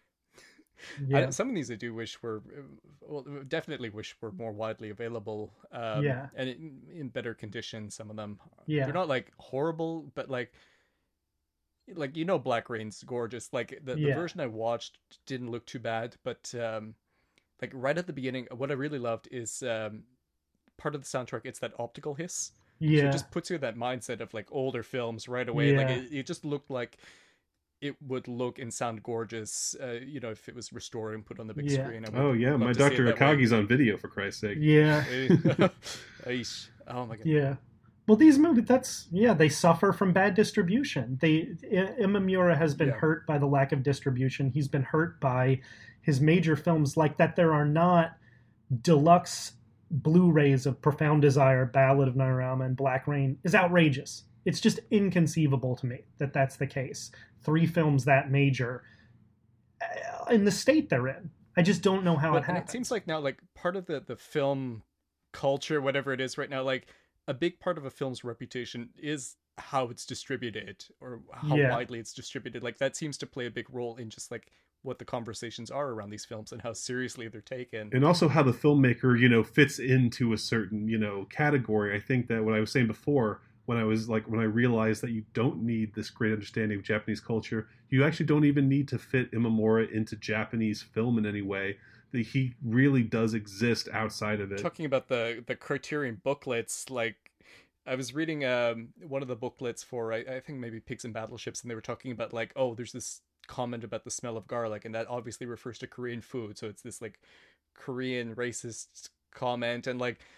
Yeah. I, some of these I do wish were, well, definitely wish were more widely available. Um, yeah. And in, in better condition, some of them. Yeah. They're not like horrible, but like, like, you know, Black Rain's gorgeous. Like the, yeah. the version I watched didn't look too bad, but um, like right at the beginning, what I really loved is um, part of the soundtrack. It's that optical hiss. Yeah. So it just puts you in that mindset of like older films right away. Yeah. Like it, it just looked like it would look and sound gorgeous, uh, you know, if it was restored and put on the big yeah. screen. Oh yeah, my Doctor Akagi's on video, for Christ's sake. Yeah. Oh my god. Yeah. Well, these movies, that's, yeah, they suffer from bad distribution. They, Imamura has been yeah. hurt by the lack of distribution. He's been hurt by his major films, like that there are not deluxe Blu-rays of Profound Desire, Ballad of Nairama, and Black Rain is outrageous. It's just inconceivable to me that that's the case. Three films that major in the state they're in. I just don't know how but, it happens. It seems like now, like, part of the, the film culture, whatever it is right now, like, a big part of a film's reputation is how it's distributed or how yeah. widely it's distributed. Like, that seems to play a big role in just, like, what the conversations are around these films and how seriously they're taken. And also how the filmmaker, you know, fits into a certain, you know, category. I think that what I was saying before, when I was like, when I realized that you don't need this great understanding of Japanese culture, you actually don't even need to fit Imamura into Japanese film in any way, that he really does exist outside of it. Talking about the the Criterion booklets, like I was reading um one of the booklets for I, I think maybe Pigs and Battleships, and they were talking about like, oh, there's this comment about the smell of garlic, and that obviously refers to Korean food, so it's this like Korean racist comment, and like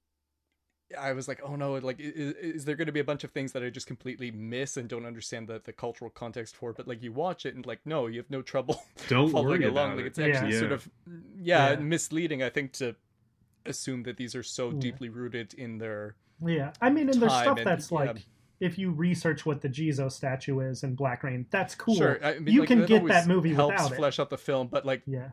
I was like, oh no, like is, is there going to be a bunch of things that I just completely miss and don't understand the, the cultural context for? But like you watch it and like, no, you have no trouble Don't following worry along. about Like it. it's actually Yeah. sort of yeah, Yeah. misleading, I think, to assume that these are so Yeah. deeply rooted in their Yeah, I mean, and there's time stuff and- that's yeah. like, if you research what the Jizo statue is in Black Rain, that's cool. Sure, I mean, you like, can that get always that movie helps without it. flesh out the film, but like Yeah,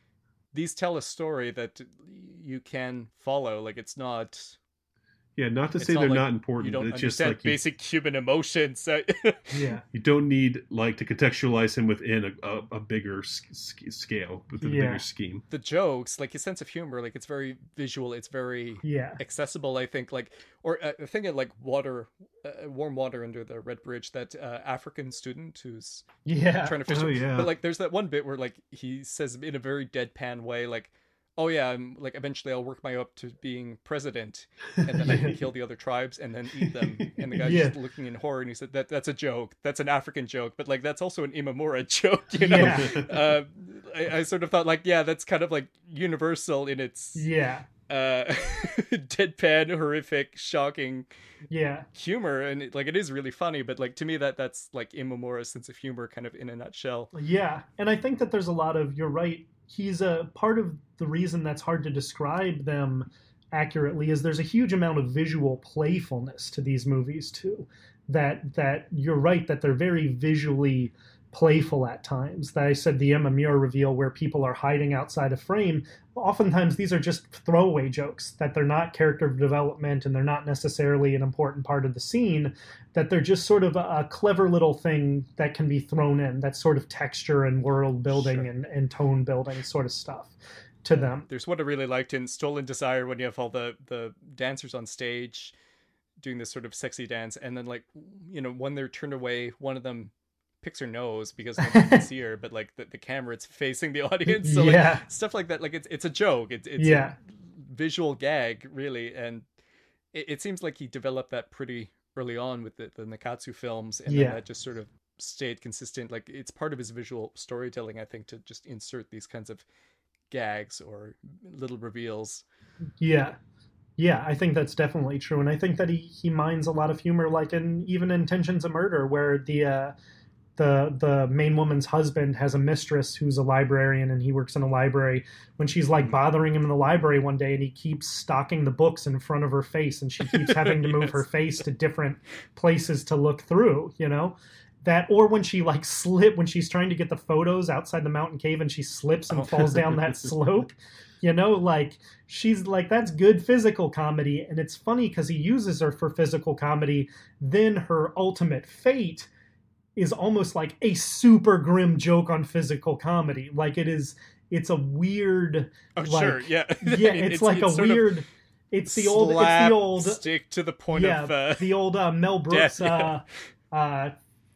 these tell a story that you can follow. Like it's not Yeah, not to It's say not they're like not important, you but don't it's just understand like you, basic human emotions. yeah, you don't need like to contextualize him within a, a, a bigger s- s- scale, within a Yeah. bigger scheme. The jokes, like his sense of humor, like it's very visual. It's very yeah, accessible, I think. Like, or uh, I think of like water, uh, warm water under the Red Bridge. That uh, African student who's yeah. trying to fish. Oh, yeah. But like, there's that one bit where like he says in a very deadpan way, like, "Oh yeah, I'm like eventually I'll work my way up to being president, and then I can kill the other tribes and then eat them." And the guy's Yeah. just looking in horror, and he said, "That that's a joke. That's an African joke, but like that's also an Imamura joke." You know, Yeah. uh, I, I sort of thought like, yeah, that's kind of like universal in its Yeah, uh, deadpan, horrific, shocking yeah, humor, and it, like it is really funny. But like to me, that that's like Imamura's sense of humor, kind of in a nutshell. yeah. And I think that there's a lot of, you're right, he's a part of the reason that's hard to describe them accurately is there's a huge amount of visual playfulness to these movies too. That that you're right that they're very visually playful at times. That I said the Emma Muir reveal where people are hiding outside a frame. Oftentimes these are just throwaway jokes that they're not character development and they're not necessarily an important part of the scene. That they're just sort of a, a clever little thing that can be thrown in. That's sort of texture and world building Sure. and, and tone building sort of stuff to them. There's what I really liked in Stolen Desire when you have all the the dancers on stage doing this sort of sexy dance, and then like you know when they're turned away, one of them picks her nose because nobody can see her, but like the, the camera it's facing the audience, so Yeah. like stuff like that. Like it's it's a joke. It's it's Yeah. a visual gag really, and it, it seems like he developed that pretty early on with the, the Nakatsu films, and Yeah. then that just sort of stayed consistent. Like it's part of his visual storytelling, I think, to just insert these kinds of gags or little reveals. Yeah. Yeah, I think that's definitely true. And I think that he, he mines a lot of humor, like in even Intentions of Murder, where the uh, the the main woman's husband has a mistress who's a librarian and he works in a library. When she's like bothering him in the library one day and he keeps stocking the books in front of her face and she keeps having to move Yes. her face to different places to look through, you know? That, or when she like slip when she's trying to get the photos outside the mountain cave and she slips and Oh. falls down that slope, you know, like she's like, that's good physical comedy. And it's funny because he uses her for physical comedy. Then her ultimate fate is almost like a super grim joke on physical comedy. Like it is, it's a weird, Oh like, sure, yeah, yeah, it's, like a sort of weird, it's the old, it's the old, stick to the point yeah, of uh, the old uh, Mel Brooks, death, yeah. uh, uh,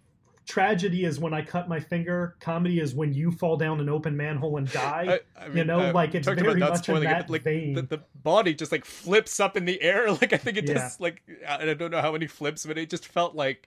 tragedy is when I cut my finger. Comedy is when you fall down an open manhole and die. I, I you mean, know, uh, like it's talked very about not much in spoiling that it, but like vein. the, the body just like flips up in the air. Like I think it Yeah. does. Like I I don't know how many flips, but it just felt like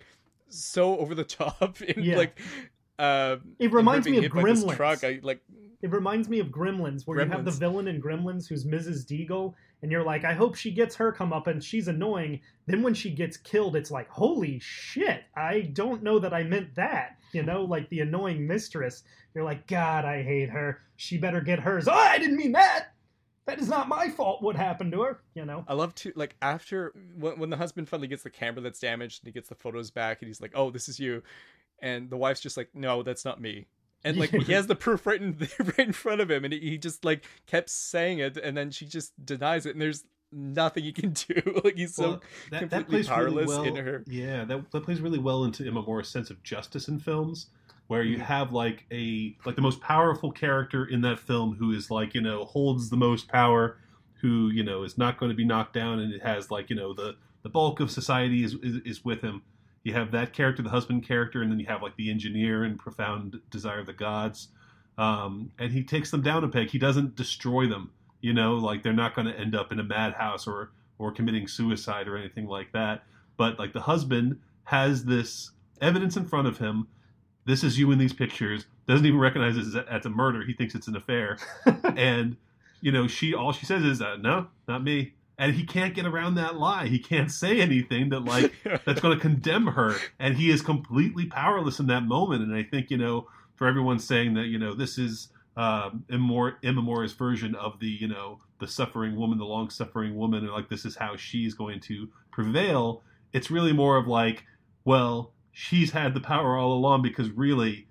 so over the top. In Yeah. like, uh, It in reminds her me being of hit by this Gremlins. Truck. I like. It reminds me of Gremlins, where you have the Gremlins. villain in Gremlins who's Missus Deagle, and you're like, I hope she gets her come up, and she's annoying. Then when she gets killed, it's like, holy shit, I don't know that I meant that. You know, like the annoying mistress. You're like, God, I hate her. She better get hers. Oh, I didn't mean that. That is not my fault what happened to her, you know? I love to like after when, when the husband finally gets the camera that's damaged and he gets the photos back and he's like, "Oh, this is you," and the wife's just like, "No, that's not me." And like he has the proof right in right in front of him, and he, he just like kept saying it, and then she just denies it, and there's nothing he can do. Like he's so Well, that, that completely plays really powerless well. in her. Yeah, that, that plays really well into Imamura's sense of justice in films, where you have like a like the most powerful character in that film who is like you know holds the most power, who you know is not going to be knocked down, and it has like you know the the bulk of society is is, is with him. You have that character, the husband character, and then you have like the engineer and profound desire of the gods. Um, and he takes them down a peg. He doesn't destroy them. You know, like they're not going to end up in a madhouse or or committing suicide or anything like that. But like the husband has this evidence in front of him. This is you in these pictures. Doesn't even recognize it as a, as a murder. He thinks it's an affair. And, you know, she all she says is, uh, no, not me. And he can't get around that lie. He can't say anything that like that's going to condemn her. And he is completely powerless in that moment. And I think, you know, for everyone saying that, you know, this is um, Immoor- Imamura's version of the, you know, the suffering woman, the long-suffering woman, and like this is how she's going to prevail. It's really more of like, well, she's had the power all along because really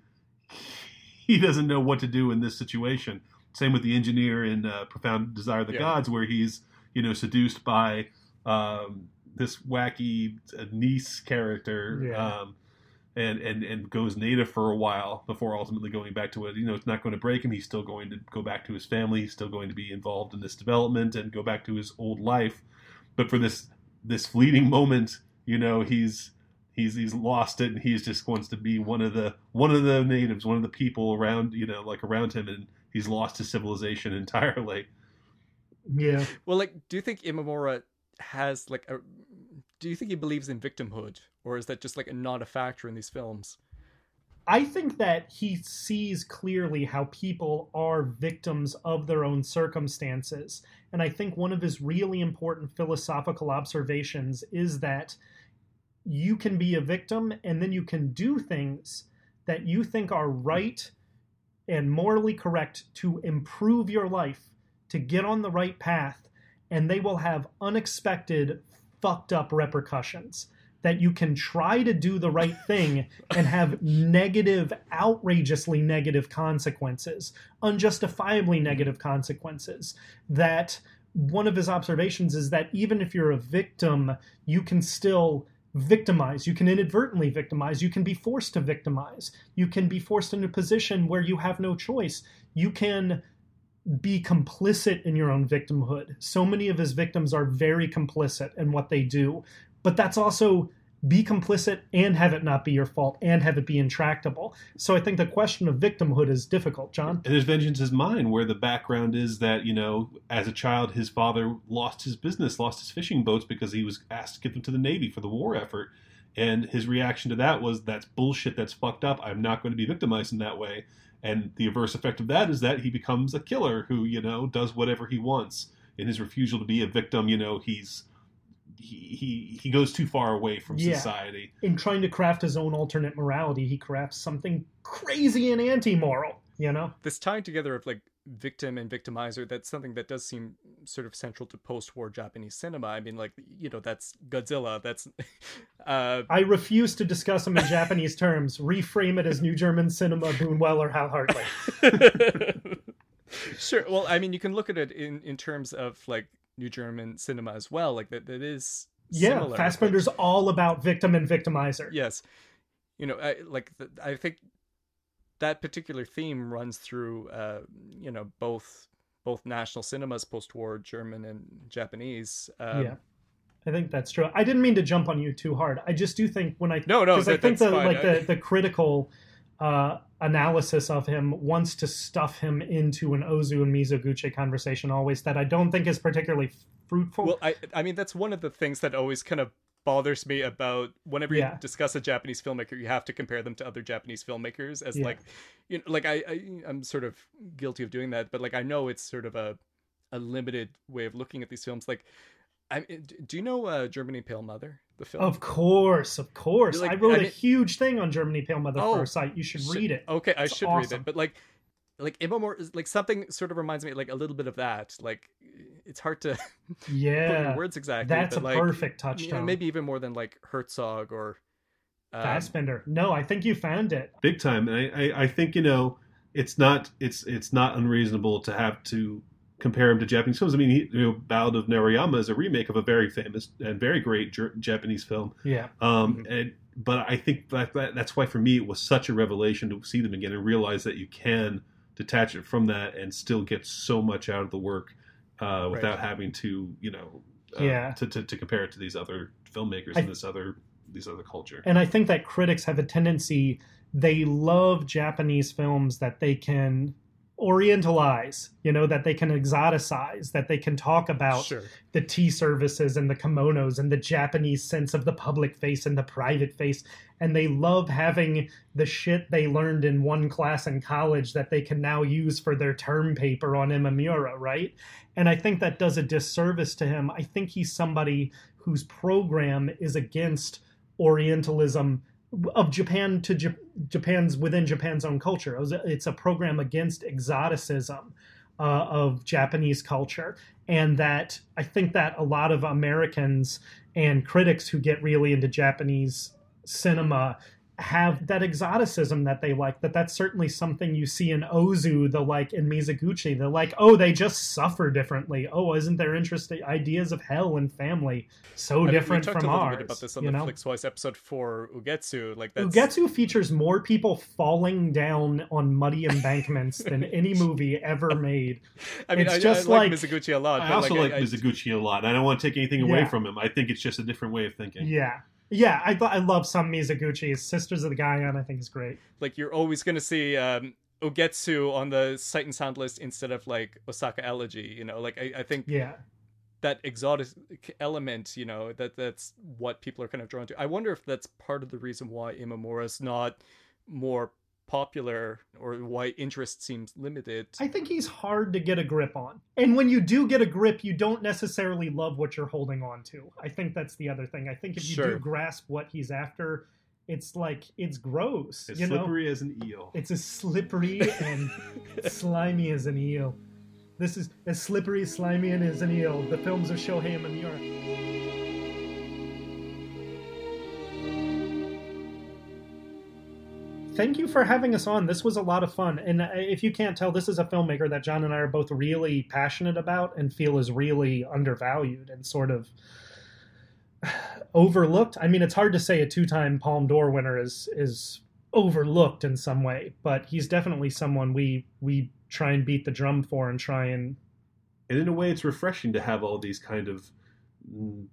he doesn't know what to do in this situation. Same with the engineer in uh, Profound Desire of the yeah. Gods, where he's, you know, seduced by um, this wacky niece character. Yeah. Um, And, and and goes native for a while before ultimately going back to it. You know, it's not going to break him. He's still going to go back to his family. He's still going to be involved in this development and go back to his old life. But for this this fleeting moment, you know, he's he's he's lost it, and he's just wants to be one of the one of the natives, one of the people around, you know, like around him, and he's lost his civilization entirely. Yeah. Well, like, do you think Imamura has like a do you think he believes in victimhood, or is that just like not a factor in these films? I think that he sees clearly how people are victims of their own circumstances. And I think one of his really important philosophical observations is that you can be a victim and then you can do things that you think are right and morally correct to improve your life, to get on the right path, and they will have unexpected fucked up repercussions. That you can try to do the right thing and have negative, outrageously negative consequences, unjustifiably negative consequences. That one of his observations is that even if you're a victim, you can still victimize. You can inadvertently victimize. You can be forced to victimize. You can be forced into a position where you have no choice. You can be complicit in your own victimhood. So many of his victims are very complicit in what they do, but that's also be complicit and have it not be your fault and have it be intractable. So I think the question of victimhood is difficult, John. And there's Vengeance is Mine, where the background is that, you know, as a child, his father lost his business, lost his fishing boats because he was asked to get them to the Navy for the war effort. And his reaction to that was, that's bullshit, that's fucked up, I'm not going to be victimized in that way. And the adverse effect of that is that he becomes a killer who, you know, does whatever he wants. In his refusal to be a victim, you know, he's he he, he goes too far away from yeah. society. In trying to craft his own alternate morality, he crafts something crazy and anti-moral, you know? This tying together of like victim and victimizer, that's something that does seem sort of central to post-war Japanese cinema. I mean, like, you know, that's Godzilla, that's uh I refuse to discuss them in Japanese terms. Reframe it as New German cinema, Boonwell or Hal Hartley. Sure. Well, I mean, you can look at it in in terms of like New German cinema as well. Like that that is yeah similar, Fassbender's but... all about victim and victimizer. Yes. You know, I like the, I think that particular theme runs through, uh, you know, both both national cinemas, post-war German and Japanese. Um, yeah, I think that's true. I didn't mean to jump on you too hard. I just do think when I no no because that, I think the fine. like I... the the critical uh, analysis of him wants to stuff him into an Ozu and Mizoguchi conversation always that I don't think is particularly fruitful. Well, I I mean that's one of the things that always kind of bothers me about whenever yeah. you discuss a Japanese filmmaker, you have to compare them to other Japanese filmmakers as yeah. like, you know, like I, I I'm sort of guilty of doing that, but like I know it's sort of a a limited way of looking at these films. Like, I do you know uh, Germany Pale Mother, the film? Of course, of course. Like, I wrote I a mean, huge thing on Germany Pale Mother oh, for our site. You should, should read it. Okay, I it's should awesome. read it, but like. Like Imamura is like something sort of reminds me like a little bit of that. Like it's hard to yeah put in words exactly. That's but a like, perfect touchstone. You know, maybe even more than like Herzog or um, Fassbender. No, I think you found it big time. And I, I, I think you know it's not it's it's not unreasonable to have to compare him to Japanese films. I mean, he, you know, Ballad of Narayama is a remake of a very famous and very great Ger- Japanese film. Yeah. Um. Mm-hmm. And but I think that, that that's why for me it was such a revelation to see them again and realize that you can detach it from that and still get so much out of the work uh, without right. having to, you know, uh, yeah. to, to, to compare it to these other filmmakers I, and this other these other culture. And I think that critics have a tendency, they love Japanese films that they can orientalize, you know, that they can exoticize, that they can talk about Sure. the tea services and the kimonos and the Japanese sense of the public face and the private face. And they love having the shit they learned in one class in college that they can now use for their term paper on Imamura, right? And I think that does a disservice to him. I think he's somebody whose program is against Orientalism of Japan to J- Japan's within Japan's own culture. It was, it's a program against exoticism uh, of Japanese culture. And that I think that a lot of Americans and critics who get really into Japanese cinema have that exoticism that they like, that that's certainly something you see in Ozu, the like in Mizoguchi. They're like, oh, they just suffer differently. Oh, isn't there interesting ideas of hell and family so I mean, different we talked from a little ours? bit about this on you the know? Flixwise episode for Ugetsu. Like that's Ugetsu features more people falling down on muddy embankments than any movie ever made. I mean, it's I, just I like, like- Mizoguchi a lot. I but also like, I, Mizoguchi a lot. I don't want to take anything away Yeah. from him. I think it's just a different way of thinking. Yeah. Yeah, I th- I love some Mizoguchi. Sisters of the Gaian, I think, is great. like you're always going to see um, Ugetsu on the sight and sound list instead of like Osaka Elegy. You know, like I, I think Yeah. that exotic element, you know, that that's what people are kind of drawn to. I wonder if that's part of the reason why Imamura is not more popular or why interest seems limited. I think he's hard to get a grip on. And when you do get a grip, you don't necessarily love what you're holding on to. I think that's the other thing. I think if you Sure. do grasp what he's after, it's like, it's gross. As you know? slippery as an eel. It's as slippery and slimy as an eel. This is as slippery, slimy, and as an eel. The films of Shohei Imamura. Thank you for having us on. This was a lot of fun. And uh, if you can't tell, this is a filmmaker that John and I are both really passionate about and feel is really undervalued and sort of overlooked. I mean, it's hard to say a two-time Palme d'Or winner is is overlooked in some way, but he's definitely someone we we try and beat the drum for and try and And in a way, it's refreshing to have all these kind of mm,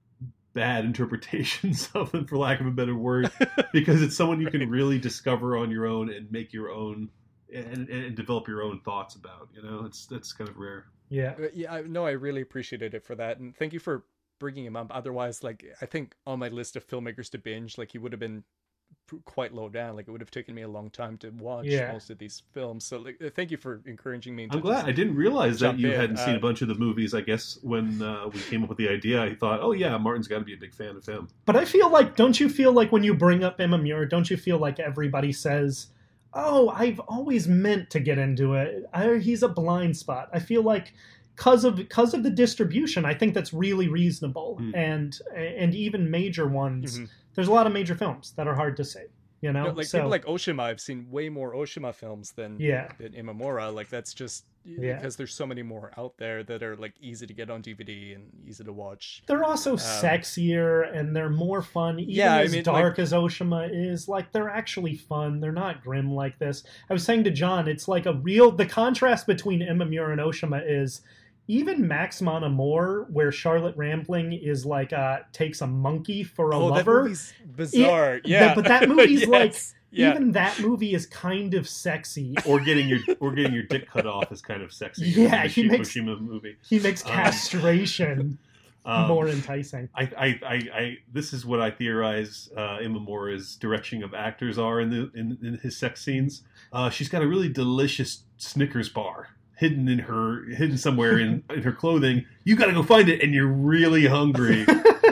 bad interpretations of him, for lack of a better word, because it's someone you can really discover on your own and make your own and, and develop your own thoughts about. You know, it's that's kind of rare. yeah. Uh, yeah, I, no, I really appreciated it for that, and thank you for bringing him up. Otherwise, like I think on my list of filmmakers to binge, like he would have been p- quite low down. Like it would have taken me a long time to watch Yeah. most of these films. So, like, uh, thank you for encouraging me. To I'm glad. just- I didn't realize that jump you in. hadn't seen Uh, a bunch of the movies. I guess when uh, we came up with the idea, I thought, oh yeah, Martin's got to be a big fan of him. But I feel like, don't you feel like when you bring up Imamura, don't you feel like everybody says, oh, I've always meant to get into it. I, he's a blind spot. I feel like because of because of the distribution, I think that's really reasonable. Mm. And and even major ones, Mhm. there's a lot of major films that are hard to see, you know? No, like so, people like Oshima, I've seen way more Oshima films than Yeah. than Imamura. Like that's just Yeah. because there's so many more out there that are like easy to get on D V D and easy to watch. they're also sexier and they're more fun. Even Yeah, I as mean, dark as Oshima is, like they're actually fun. They're not grim like this. I was saying to John, it's like a real. The contrast between Imamura and Oshima is even Max Mon Amour, where Charlotte Rampling is like uh takes a monkey for a Oh, that lover. movie's bizarre. It- yeah, that- but that movie's Yes, like yeah. even that movie is kind of sexy. Or getting your or getting your dick cut off is kind of sexy. Yeah, in the he Shi- makes- Oshima movie. He makes Um, castration Um, more enticing. I, I, I, I, this is what I theorize uh, Imamura's direction of actors are in the in, in his sex scenes. Uh, she's got a really delicious Snickers bar hidden in her, hidden somewhere in, in her clothing. You got to go find it, and you're really hungry,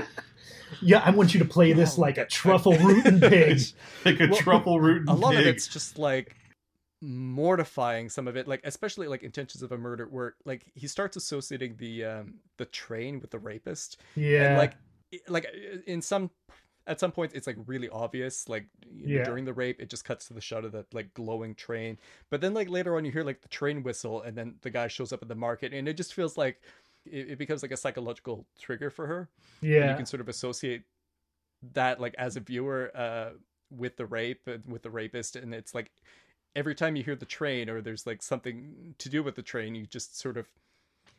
Yeah, I want you to play this Oh, like a truffle rootin' pig. like a Well, truffle rootin' A lot pig. of it's just like mortifying. Some of it, like especially like Intentions of a Murder, where like he starts associating the um the train with the rapist. Yeah, And like i- like in some at some point it's like really obvious, like you know, Yeah. during the rape it just cuts to the shot of that like glowing train, but then like later on you hear like the train whistle and then the guy shows up at the market and it just feels like it, it becomes like a psychological trigger for her. And you yeah, can sort of associate that like as a viewer uh with the rape and with the rapist, and it's like every time you hear the train or there's like something to do with the train, you just sort of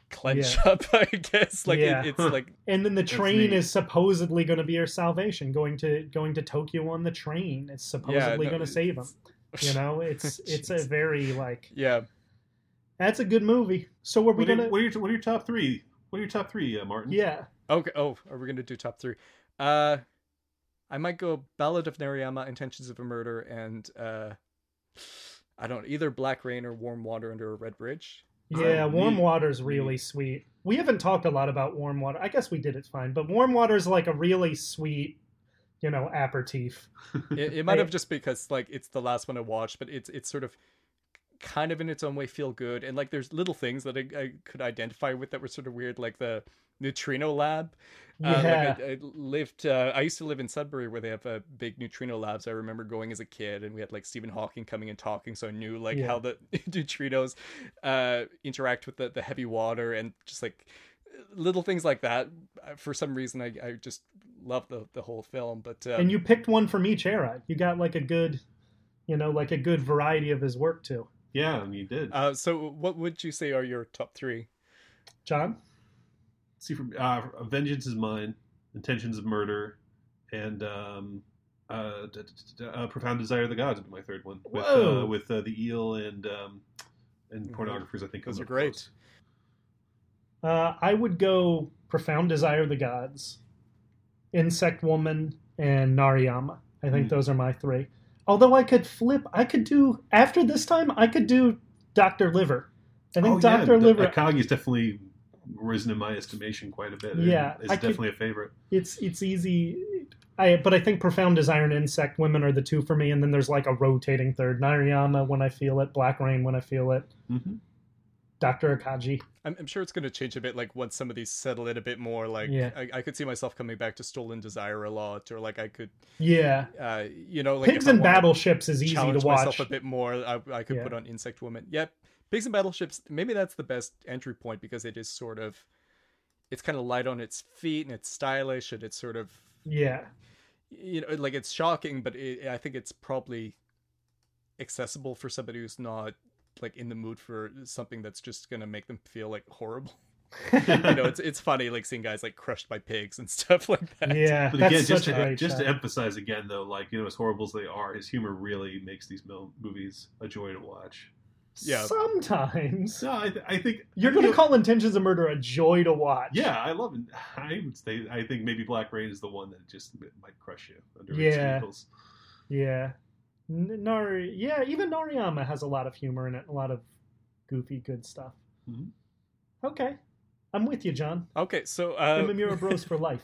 clench Yeah. up, I guess. Like Yeah. it, it's like And then the That's train neat. is supposedly going to be her salvation. Going to going to Tokyo on the train is supposedly no, going to save him. it's- You know, it's it's a Jeez. very like yeah. that's a good movie. So are we What are, gonna? what, are your, what are your top three? What are your top three, uh, Martin? Yeah, Okay. Oh, are we gonna do top three? Uh, I might go Ballad of Narayama, Intentions of a Murder, and uh, I don't either Black Rain or Warm Water Under a Red Bridge. yeah. Oh, Warm neat. Water's really Neat. sweet. We haven't talked a lot about Warm Water. I guess we did it fine, but Warm Water's like a really sweet, you know, aperitif. It, it might I- have just because like it's the last one I watched, but it's it's sort of kind of in its own way feel good, and like there's little things that I, I could identify with that were sort of weird, like the neutrino lab. Uh, Yeah. like I, I lived. Uh, I used to live in Sudbury, where they have uh, big neutrino labs. I remember going as a kid, and we had like Stephen Hawking coming and talking, so I knew like Yeah. how the neutrinos uh, interact with the, the heavy water, and just like little things like that. Uh, For some reason, I, I just love the the whole film. But uh, And you picked one from each era. You got like a good, you know, like a good variety of his work too. Yeah, you did. uh, so what would you say are your top three? John? See, from uh, Vengeance is Mine, Intentions of Murder, and um, uh, d- d- d- uh, Profound Desire of the Gods would be my third one. With Whoa. uh, with uh, the eel and um, and Mhm. pornographers, I think Those come are up great. close. Uh, I would go Profound Desire of the Gods, Insect Woman, and Nariyama. I think Mm. those are my three. Although I could flip, I could do, after this time, I could do Doctor Liver. I think Oh, yeah, Doctor the- Liver, Akagi's definitely risen in my estimation quite a bit. and Yeah, it's I could- definitely a favorite. it's it's easy. I But I think Profound Desire and Insect Women are the two for me, and then there's like a rotating third. Nariyama when I feel it, Black Rain when I feel it, hmm Doctor Akagi. I'm, I'm sure it's going to change a bit, like once some of these settle in a bit more. Like, Yeah. I, I could see myself coming back to Stolen Desire a lot, or like I could, Yeah. uh, you know, like Pigs if I and wanna Battleships is easy challenge to watch. myself a bit more, I, I could Yeah. put on Insect Woman. Yep, Pigs and Battleships. Maybe that's the best entry point because it is sort of, it's kind of light on its feet and it's stylish and it's sort of, Yeah. you know, like it's shocking, but it, I think it's probably accessible for somebody who's not like in the mood for something that's just gonna make them feel like horrible. You know, it's it's funny like seeing guys like crushed by pigs and stuff like that. Yeah, But that's again, such just a to, great just shot. to emphasize again, though, like you know, as horrible as they are, his humor really makes these mil- movies a joy to watch. Yeah. Sometimes. No, I, th- I think You're I going to think- call Intentions of Murder a joy to watch. Yeah, I love it. I would say I think maybe Black Rain is the one that just might crush you under its Yeah. vehicles. Yeah. N- Nari, yeah, even Nariyama has a lot of humor in it, a lot of goofy, good stuff. Mhm. Okay. I'm with you, John. Okay, so uh, Imamura Bros for life.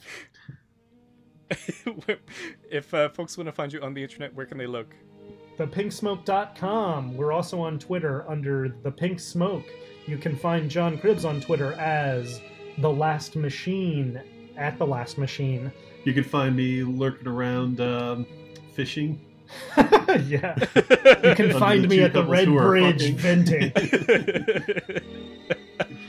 if uh, folks want to find you on the internet, where can they look? the pink smoke dot com. We're also on Twitter under The Pink Smoke. You can find John Cribbs on Twitter as The Last Machine, at The Last Machine. You can find me lurking around um, fishing. Yeah. You can Under find the me two at the couples Red who are Bridge fucking. venting.